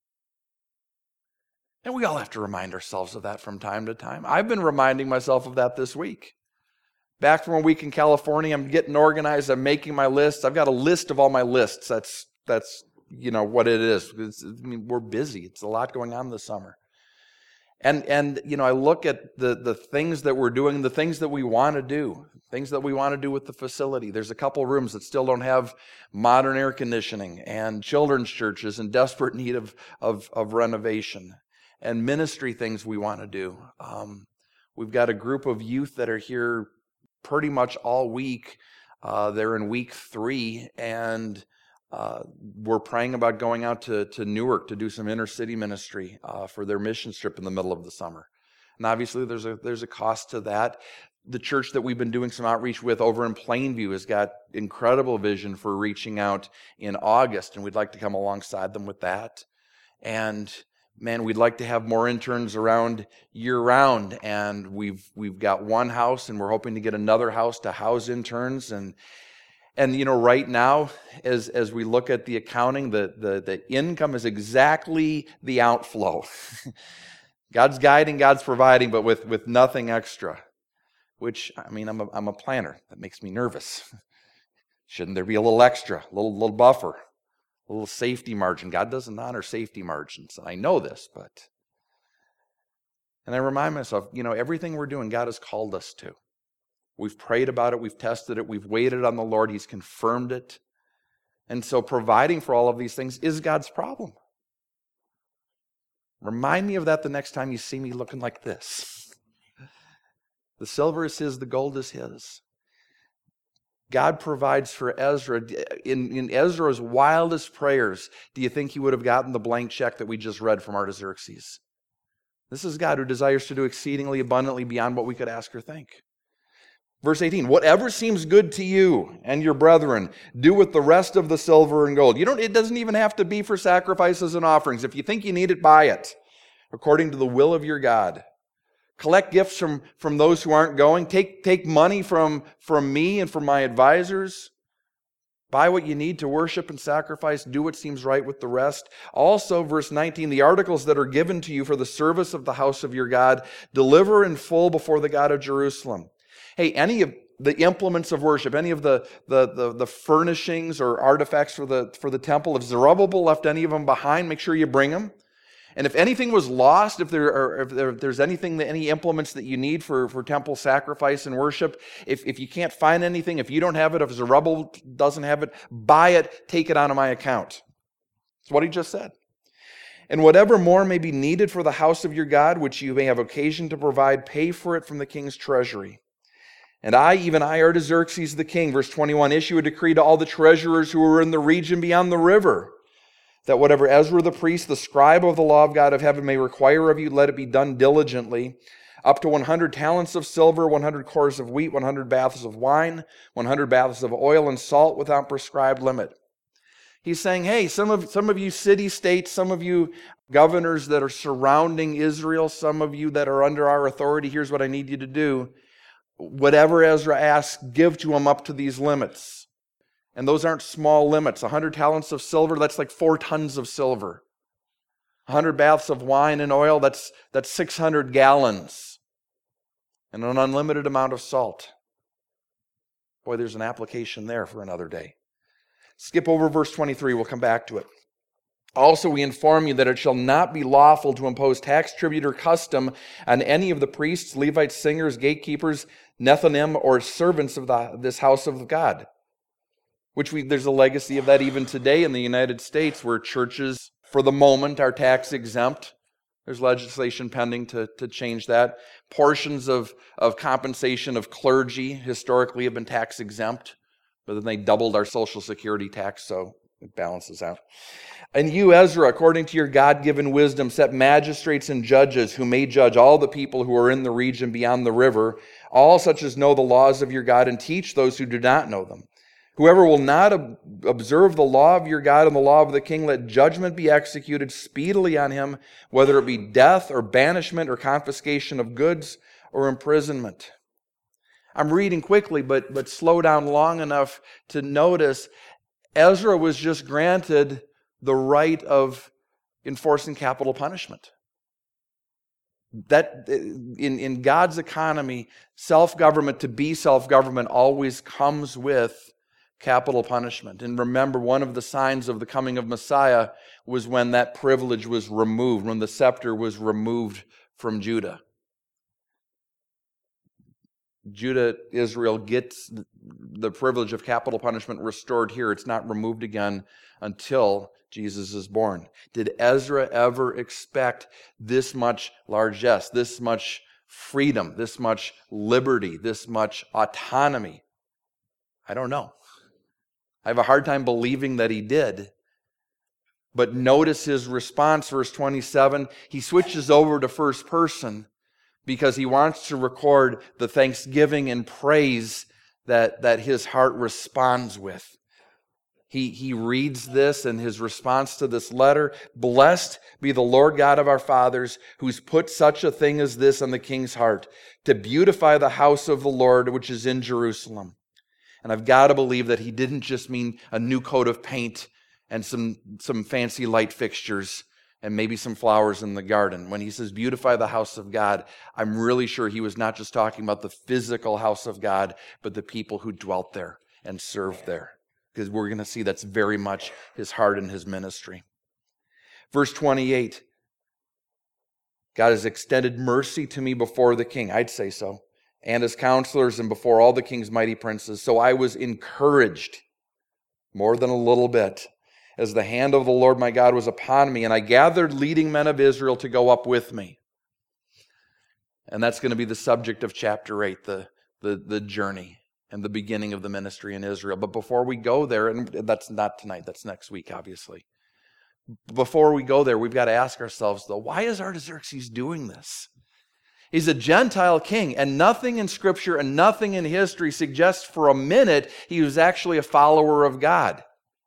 And we all have to remind ourselves of that from time to time. I've been reminding myself of that this week. Back from a week in California, I'm getting organized. I'm making my lists. I've got a list of all my lists. That's what it is. We're busy. It's a lot going on this summer. And I look at the things that we're doing, the things that we want to do, things that we want to do with the facility. There's a couple rooms that still don't have modern air conditioning, and children's churches in desperate need of renovation, and ministry things we want to do. We've got a group of youth that are here pretty much all week. They're in week 3, and we're praying about going out to Newark to do some inner city ministry for their mission trip in the middle of the summer. And obviously there's a cost to that. The church that we've been doing some outreach with over in Plainview has got incredible vision for reaching out in August, and we'd like to come alongside them with that. And man, we'd like to have more interns around year-round, and we've got one house, and we're hoping to get another house to house interns. And right now, as we look at the accounting, the income is exactly the outflow. God's guiding, God's providing, but with nothing extra. Which, I'm a planner. That makes me nervous. Shouldn't there be a little extra, a little buffer, a little safety margin? God doesn't honor safety margins. I know this, and I remind myself, everything we're doing, God has called us to. We've prayed about it. We've tested it. We've waited on the Lord. He's confirmed it. And so providing for all of these things is God's problem. Remind me of that the next time you see me looking like this. The silver is his, the gold is his. God provides for Ezra. In Ezra's wildest prayers, do you think he would have gotten the blank check that we just read from Artaxerxes? This is God who desires to do exceedingly abundantly beyond what we could ask or think. Verse 18, whatever seems good to you and your brethren, do with the rest of the silver and gold. It doesn't even have to be for sacrifices and offerings. If you think you need it, buy it, according to the will of your God. Collect gifts from those who aren't going. Take money from me and from my advisors. Buy what you need to worship and sacrifice. Do what seems right with the rest. Also, verse 19, the articles that are given to you for the service of the house of your God, deliver in full before the God of Jerusalem. Hey, any of the implements of worship, any of the furnishings or artifacts for the temple, if Zerubbabel left any of them behind, make sure you bring them. And if anything was lost, if there's any implements that you need for temple sacrifice and worship, if you can't find anything, if you don't have it, if Zerubbabel doesn't have it, buy it, take it out of my account. That's what he just said. And whatever more may be needed for the house of your God, which you may have occasion to provide, pay for it from the king's treasury. And even I, Artaxerxes the king, verse 21, issue a decree to all the treasurers who are in the region beyond the river, that whatever Ezra the priest, the scribe of the law of God of heaven, may require of you, let it be done diligently, up to 100 talents of silver, 100 cores of wheat, 100 baths of wine, 100 baths of oil and salt without prescribed limit. He's saying, hey, some of you city-states, some of you governors that are surrounding Israel, some of you that are under our authority, here's what I need you to do. Whatever Ezra asks, give to him up to these limits. And those aren't small limits. 100 talents of silver, that's like 4 tons of silver. 100 baths of wine and oil, that's 600 gallons. And an unlimited amount of salt. Boy, there's an application there for another day. Skip over verse 23, we'll come back to it. Also, we inform you that it shall not be lawful to impose tax, tribute, or custom on any of the priests, Levites, singers, gatekeepers, Nethinim, or servants of this house of God. There's a legacy of that even today in the United States, where churches, for the moment, are tax exempt. There's legislation pending to change that. Portions of compensation of clergy historically have been tax exempt, but then they doubled our Social Security tax, so it balances out. And you, Ezra, according to your God-given wisdom, set magistrates and judges who may judge all the people who are in the region beyond the river, all such as know the laws of your God, and teach those who do not know them. Whoever will not observe the law of your God and the law of the king, let judgment be executed speedily on him, whether it be death or banishment or confiscation of goods or imprisonment. I'm reading quickly, but slow down long enough to notice Ezra was just granted the right of enforcing capital punishment. That in God's economy, self-government, to be self-government, always comes with capital punishment. And remember, one of the signs of the coming of Messiah was when that privilege was removed, when the scepter was removed from Judah. Israel gets the privilege of capital punishment restored here. It's not removed again until Jesus is born. Did Ezra ever expect this much largesse, this much freedom, this much liberty, this much autonomy? I don't know. I have a hard time believing that he did. But notice his response, verse 27. He switches over to first person because he wants to record the thanksgiving and praise that his heart responds with. He reads this, and his response to this letter: "Blessed be the Lord God of our fathers, who's put such a thing as this on the king's heart, to beautify the house of the Lord which is in Jerusalem." And I've got to believe that he didn't just mean a new coat of paint and some fancy light fixtures and maybe some flowers in the garden. When he says beautify the house of God, I'm really sure he was not just talking about the physical house of God, but the people who dwelt there and served there. Because we're going to see that's very much his heart and his ministry. Verse 28, God has extended mercy to me before the king. I'd say so. And his counselors, and before all the king's mighty princes. So I was encouraged more than a little bit, as the hand of the Lord my God was upon me, and I gathered leading men of Israel to go up with me. And that's going to be the subject of chapter 8, the journey and the beginning of the ministry in Israel. But before we go there, and that's not tonight, that's next week, obviously. Before we go there, we've got to ask ourselves, though, why is Artaxerxes doing this? He's a Gentile king, and nothing in Scripture and nothing in history suggests for a minute he was actually a follower of God.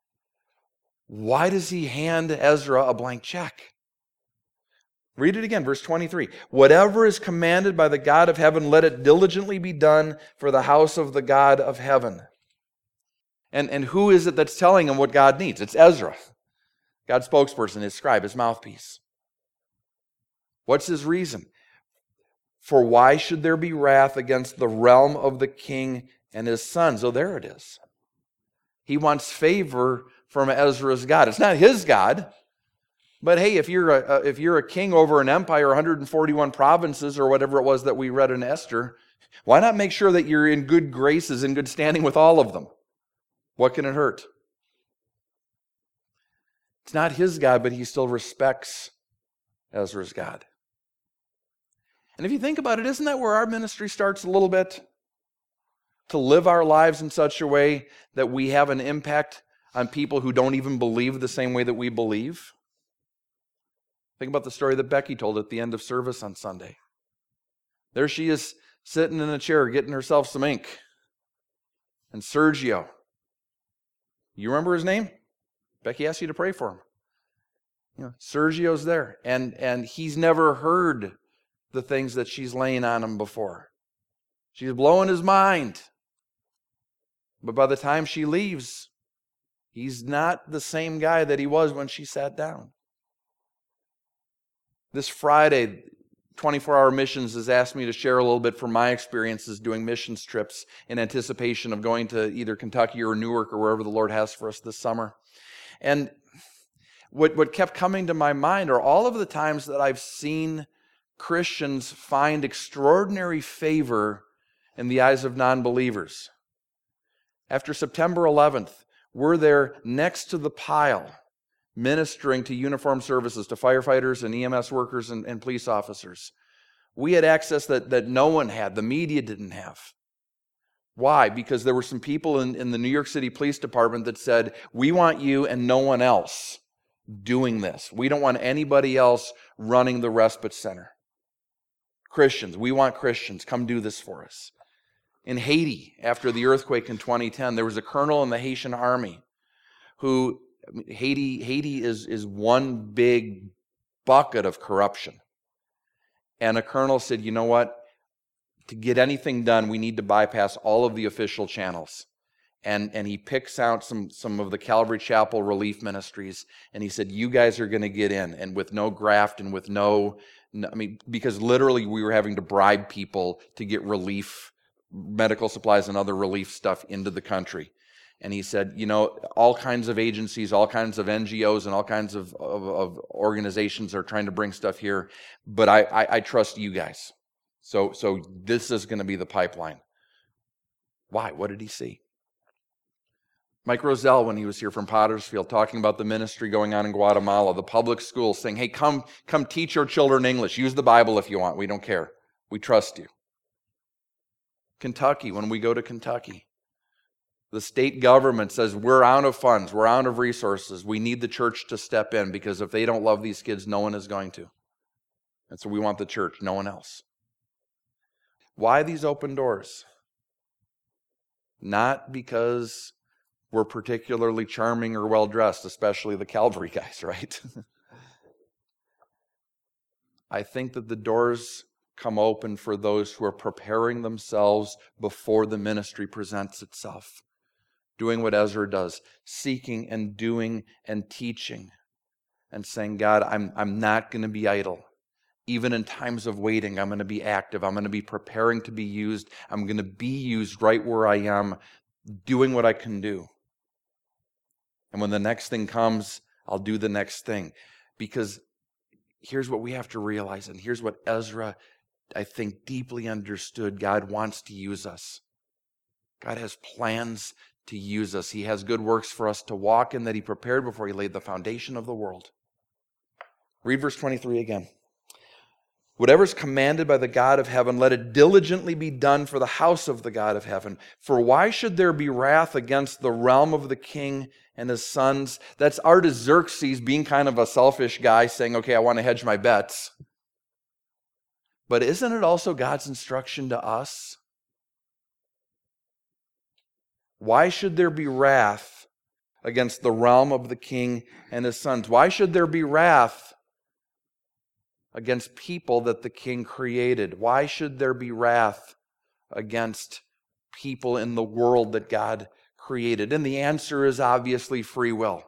Why does he hand Ezra a blank check? Read it again, verse 23. Whatever is commanded by the God of heaven, let it diligently be done for the house of the God of heaven. And who is it that's telling him what God needs? It's Ezra, God's spokesperson, his scribe, his mouthpiece. What's his reason? For why should there be wrath against the realm of the king and his sons? Oh, there it is. He wants favor from Ezra's God. It's not his God, but hey, if you're a king over an empire, 141 provinces or whatever it was that we read in Esther, why not make sure that you're in good graces, in good standing with all of them? What can it hurt? It's not his God, but he still respects Ezra's God. And if you think about it, isn't that where our ministry starts a little bit? To live our lives in such a way that we have an impact on people who don't even believe the same way that we believe. Think about the story that Becky told at the end of service on Sunday. There she is sitting in a chair getting herself some ink. And Sergio, you remember his name? Becky asked you to pray for him. Sergio's there, and he's never heard the things that she's laying on him before. She's blowing his mind. But by the time she leaves, he's not the same guy that he was when she sat down. This Friday, 24-Hour Missions has asked me to share a little bit from my experiences doing missions trips in anticipation of going to either Kentucky or Newark or wherever the Lord has for us this summer. And what kept coming to my mind are all of the times that I've seen Christians find extraordinary favor in the eyes of non-believers. After September 11th, we're there next to the pile, ministering to uniformed services, to firefighters and EMS workers and police officers. We had access that no one had, the media didn't have. Why? Because there were some people in the New York City Police Department that said, we want you and no one else doing this. We don't want anybody else running the respite center. Christians, we want Christians. Come do this for us. In Haiti, after the earthquake in 2010, there was a colonel in the Haitian army who, Haiti is one big bucket of corruption. And a colonel said, you know what? To get anything done, we need to bypass all of the official channels. And he picks out some of the Calvary Chapel relief ministries, and he said, you guys are going to get in, and with no graft and with because literally we were having to bribe people to get relief, medical supplies and other relief stuff into the country. And he said, all kinds of agencies, all kinds of NGOs, and all kinds of organizations are trying to bring stuff here, but I trust you guys. So this is going to be the pipeline. Why? What did he see? Mike Roselle, when he was here from Pottersfield, talking about the ministry going on in Guatemala, the public schools, saying, hey, come teach your children English. Use the Bible if you want. We don't care. We trust you. Kentucky, when we go to Kentucky, the state government says, we're out of funds. We're out of resources. We need the church to step in, because if they don't love these kids, no one is going to. And so we want the church, no one else. Why these open doors? Not because we're particularly charming or well-dressed, especially the Calvary guys, right? I think that the doors come open for those who are preparing themselves before the ministry presents itself. Doing what Ezra does, seeking and doing and teaching, and saying, God, I'm not going to be idle. Even in times of waiting, I'm going to be active. I'm going to be preparing to be used. I'm going to be used right where I am, doing what I can do. And when the next thing comes, I'll do the next thing. Because here's what we have to realize, and here's what Ezra, I think, deeply understood. God wants to use us. God has plans to use us. He has good works for us to walk in that He prepared before He laid the foundation of the world. Read verse 23 again. Whatever is commanded by the God of heaven, let it diligently be done for the house of the God of heaven. For why should there be wrath against the realm of the king and his sons? That's Artaxerxes being kind of a selfish guy saying, okay, I want to hedge my bets. But isn't it also God's instruction to us? Why should there be wrath against the realm of the king and his sons? Why should there be wrath against people that the king created? Why should there be wrath against people in the world that God created? And the answer is obviously free will.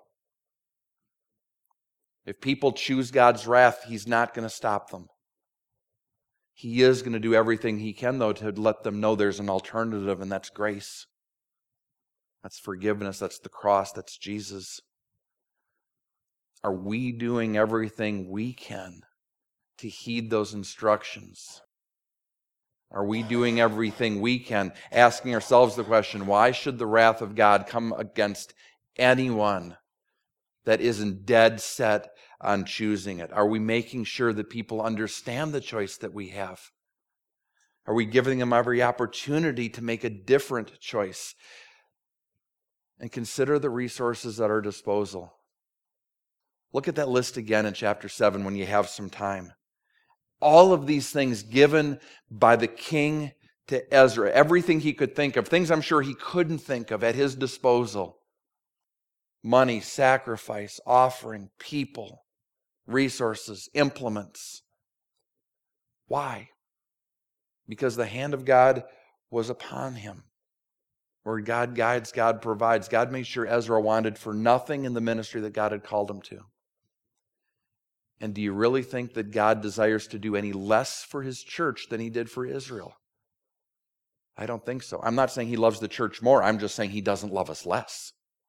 If people choose God's wrath, He's not going to stop them. He is going to do everything He can, though, to let them know there's an alternative, and that's grace. That's forgiveness. That's the cross. That's Jesus. Are we doing everything we can to heed those instructions? Are we doing everything we can, asking ourselves the question, why should the wrath of God come against anyone that isn't dead set on choosing it? Are we making sure that people understand the choice that we have? Are we giving them every opportunity to make a different choice? And consider the resources at our disposal. Look at that list again in chapter 7 when you have some time. All of these things given by the king to Ezra, everything he could think of, things I'm sure he couldn't think of at his disposal. Money, sacrifice, offering, people, resources, implements. Why? Because the hand of God was upon him. Where God guides, God provides. God made sure Ezra wanted for nothing in the ministry that God had called him to. And do you really think that God desires to do any less for His church than He did for Israel? I don't think so. I'm not saying He loves the church more. I'm just saying He doesn't love us less.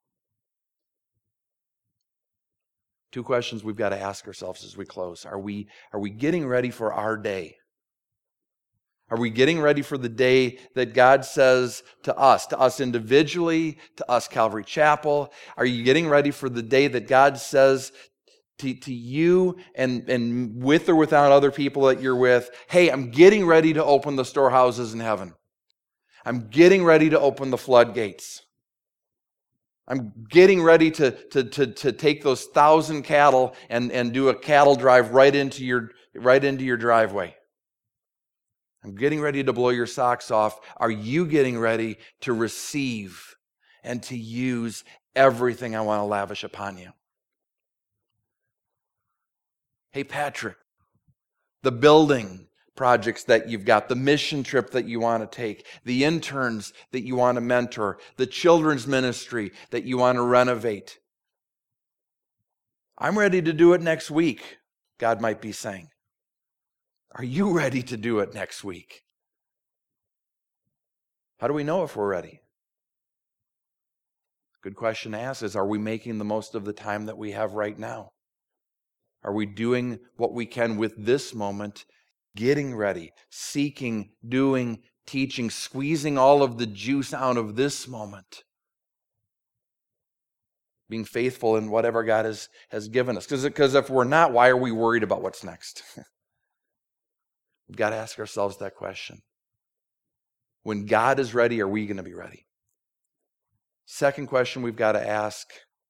Two questions we've got to ask ourselves as we close. Are we getting ready for our day? Are we getting ready for the day that God says to us individually, to us Calvary Chapel? Are you getting ready for the day that God says to you and with or without other people that you're with, hey, I'm getting ready to open the storehouses in heaven. I'm getting ready to open the floodgates. I'm getting ready to take those 1,000 cattle and do a cattle drive right into your driveway. I'm getting ready to blow your socks off. Are you getting ready to receive and to use everything I want to lavish upon you? Hey, Patrick, the building projects that you've got, the mission trip that you want to take, the interns that you want to mentor, the children's ministry that you want to renovate. I'm ready to do it next week, God might be saying. Are you ready to do it next week? How do we know if we're ready? Good question to ask is, are we making the most of the time that we have right now? Are we doing what we can with this moment, getting ready, seeking, doing, teaching, squeezing all of the juice out of this moment? Being faithful in whatever God has given us. Because if we're not, why are we worried about what's next? We've got to ask ourselves that question. When God is ready, are we going to be ready? Second question we've got to ask,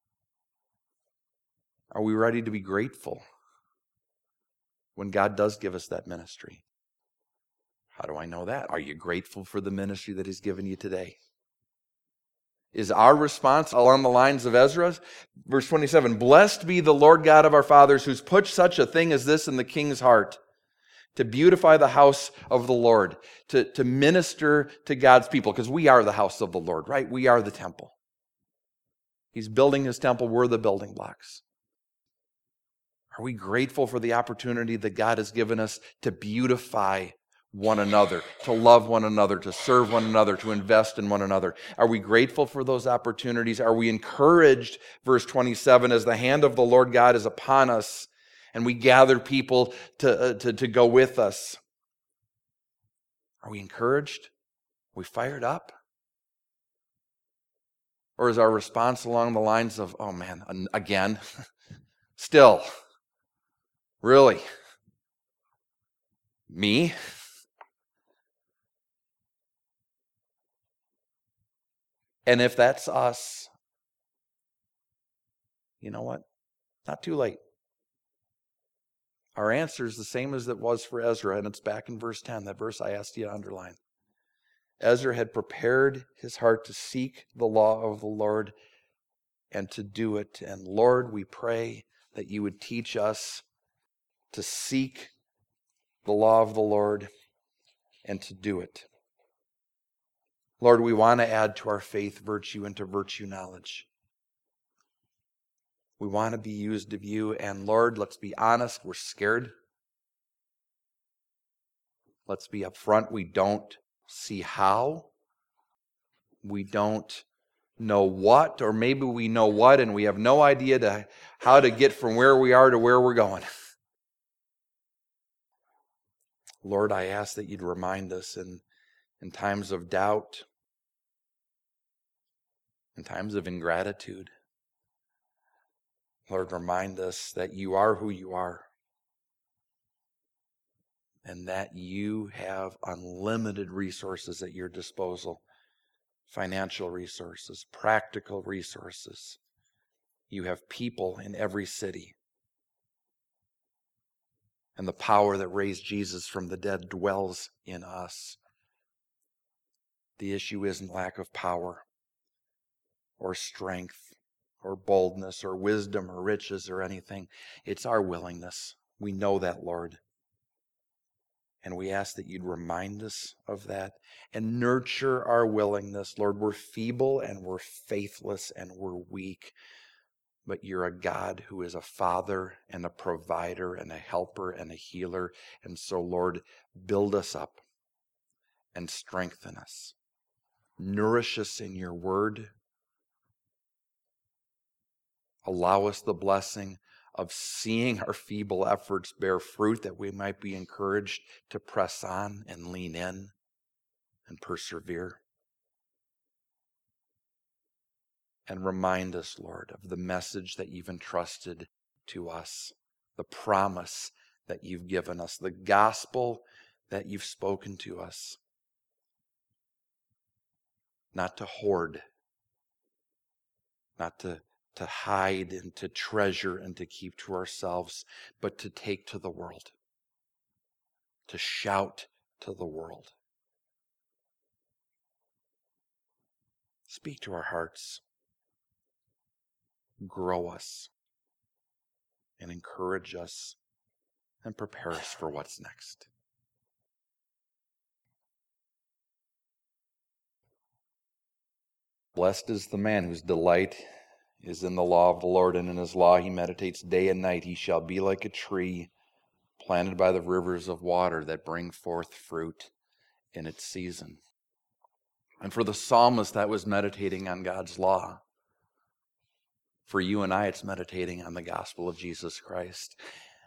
are we ready to be grateful when God does give us that ministry? How do I know that? Are you grateful for the ministry that He's given you today? Is our response along the lines of Ezra? Verse 27, blessed be the Lord God of our fathers, who's put such a thing as this in the king's heart, to beautify the house of the Lord, to minister to God's people, because we are the house of the Lord, right? We are the temple. He's building His temple. We're the building blocks. Are we grateful for the opportunity that God has given us to beautify one another, to love one another, to serve one another, to invest in one another? Are we grateful for those opportunities? Are we encouraged, verse 27, as the hand of the Lord God is upon us and we gather people to go with us? Are we encouraged? Are we fired up? Or is our response along the lines of, oh man, again? Still? Really? Me? And if that's us, you know what? Not too late. Our answer is the same as it was for Ezra, and it's back in verse 10, that verse I asked you to underline. Ezra had prepared his heart to seek the law of the Lord and to do it. And Lord, we pray that you would teach us to seek the law of the Lord and to do it. Lord, we want to add to our faith virtue and to virtue knowledge. We want to be used of you. And Lord, let's be honest, we're scared. Let's be upfront. We don't see how. We don't know what, or maybe we know what and we have no idea how to get from where we are to where we're going. Lord, I ask that you'd remind us in times of doubt, in times of ingratitude. Lord, remind us that you are who you are and that you have unlimited resources at your disposal. Financial resources, practical resources. You have people in every city. And the power that raised Jesus from the dead dwells in us. The issue isn't lack of power or strength or boldness or wisdom or riches or anything. It's our willingness. We know that, Lord. And we ask that you'd remind us of that and nurture our willingness. Lord, we're feeble and we're faithless and we're weak. But you're a God who is a father and a provider and a helper and a healer. And so, Lord, build us up and strengthen us. Nourish us in your word. Allow us the blessing of seeing our feeble efforts bear fruit, that we might be encouraged to press on and lean in and persevere. And remind us, Lord, of the message that you've entrusted to us, the promise that you've given us, the gospel that you've spoken to us. Not to hoard, not to hide and to treasure and to keep to ourselves, but to take to the world, to shout to the world. Speak to our hearts, grow us, and encourage us, and prepare us for what's next. Blessed is the man whose delight is in the law of the Lord, and in his law he meditates day and night. He shall be like a tree planted by the rivers of water that bring forth fruit in its season. And for the psalmist, that was meditating on God's law. For you and I, it's meditating on the gospel of Jesus Christ.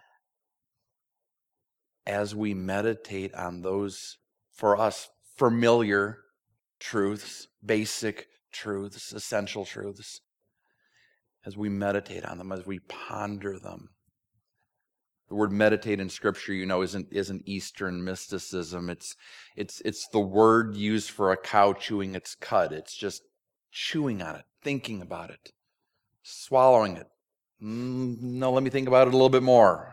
As we meditate on those, for us, familiar truths, basic truths, essential truths, as we meditate on them, as we ponder them. The word meditate in Scripture, isn't Eastern mysticism. It's the word used for a cow chewing its cud. It's just chewing on it, thinking about it, swallowing it. No, let me think about it a little bit more.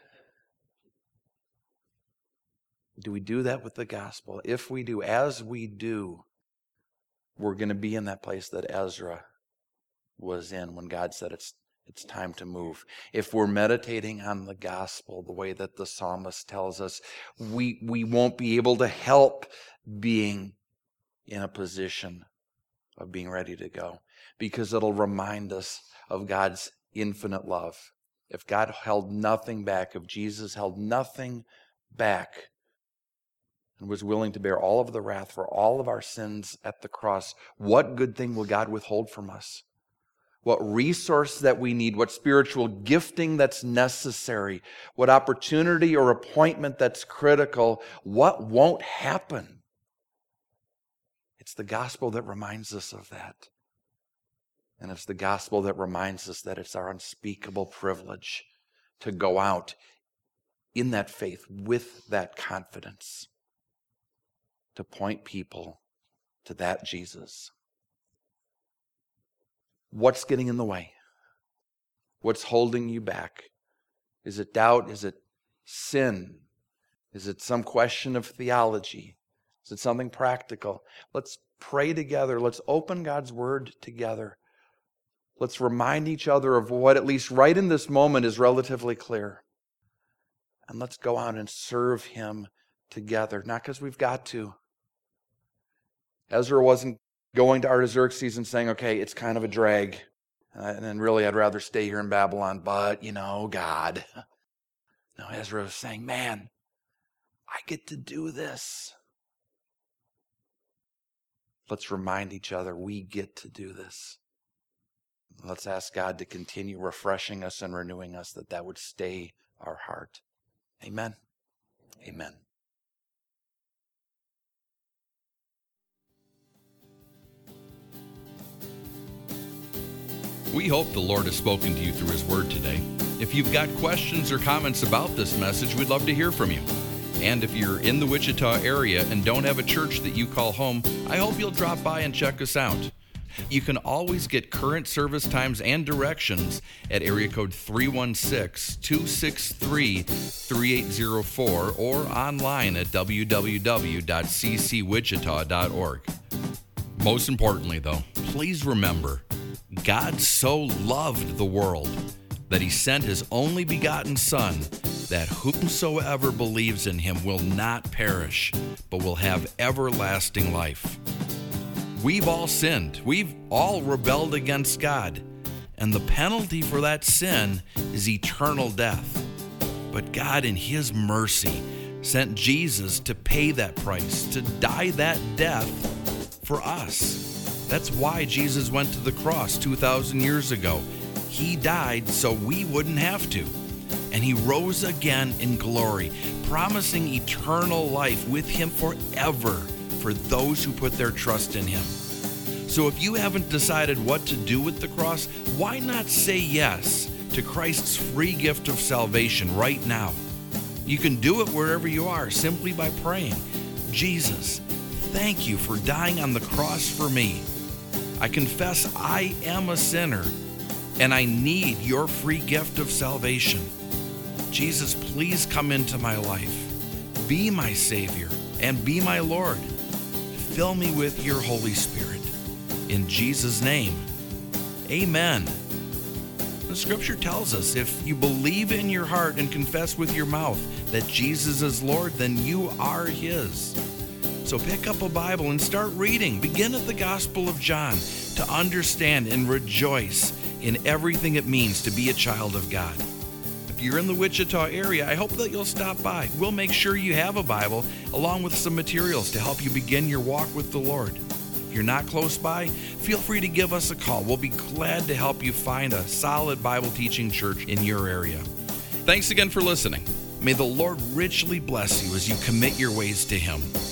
Do we do that with the gospel? If we do, as we do, we're going to be in that place that Ezra was in when God said it's time to move. If we're meditating on the gospel the way that the psalmist tells us, we won't be able to help being in a position of being ready to go, because it'll remind us of God's infinite love. If God held nothing back, if Jesus held nothing back and was willing to bear all of the wrath for all of our sins at the cross, what good thing will God withhold from us? What resource that we need, what spiritual gifting that's necessary, what opportunity or appointment that's critical, what won't happen? It's the gospel that reminds us of that. And it's the gospel that reminds us that it's our unspeakable privilege to go out in that faith with that confidence, to point people to that Jesus. What's getting in the way? What's holding you back? Is it doubt? Is it sin? Is it some question of theology? Is it something practical? Let's pray together. Let's open God's word together. Let's remind each other of what, at least right in this moment, is relatively clear. And let's go out and serve him together, not because we've got to. Ezra wasn't going to Artaxerxes and saying, okay, it's kind of a drag, and really I'd rather stay here in Babylon, but, God. No, Ezra was saying, man, I get to do this. Let's remind each other we get to do this. Let's ask God to continue refreshing us and renewing us, that would stay our heart. Amen. Amen. We hope the Lord has spoken to you through His Word today. If you've got questions or comments about this message, we'd love to hear from you. And if you're in the Wichita area and don't have a church that you call home, I hope you'll drop by and check us out. You can always get current service times and directions at area code 316-263-3804 or online at www.ccwichita.org. Most importantly, though, please remember, God so loved the world that He sent His only begotten Son, that whomsoever believes in Him will not perish, but will have everlasting life. We've all sinned. We've all rebelled against God. And the penalty for that sin is eternal death. But God, in His mercy, sent Jesus to pay that price, to die that death for us. That's why Jesus went to the cross 2,000 years ago. He died so we wouldn't have to. And he rose again in glory, promising eternal life with him forever for those who put their trust in him. So if you haven't decided what to do with the cross, why not say yes to Christ's free gift of salvation right now? You can do it wherever you are simply by praying, Jesus, thank you for dying on the cross for me. I confess I am a sinner and I need your free gift of salvation. Jesus, please come into my life. Be my Savior and be my Lord. Fill me with your Holy Spirit. In Jesus' name, amen. The scripture tells us if you believe in your heart and confess with your mouth that Jesus is Lord, then you are his. So pick up a Bible and start reading. Begin at the Gospel of John to understand and rejoice in everything it means to be a child of God. If you're in the Wichita area, I hope that you'll stop by. We'll make sure you have a Bible along with some materials to help you begin your walk with the Lord. If you're not close by, feel free to give us a call. We'll be glad to help you find a solid Bible teaching church in your area. Thanks again for listening. May the Lord richly bless you as you commit your ways to him.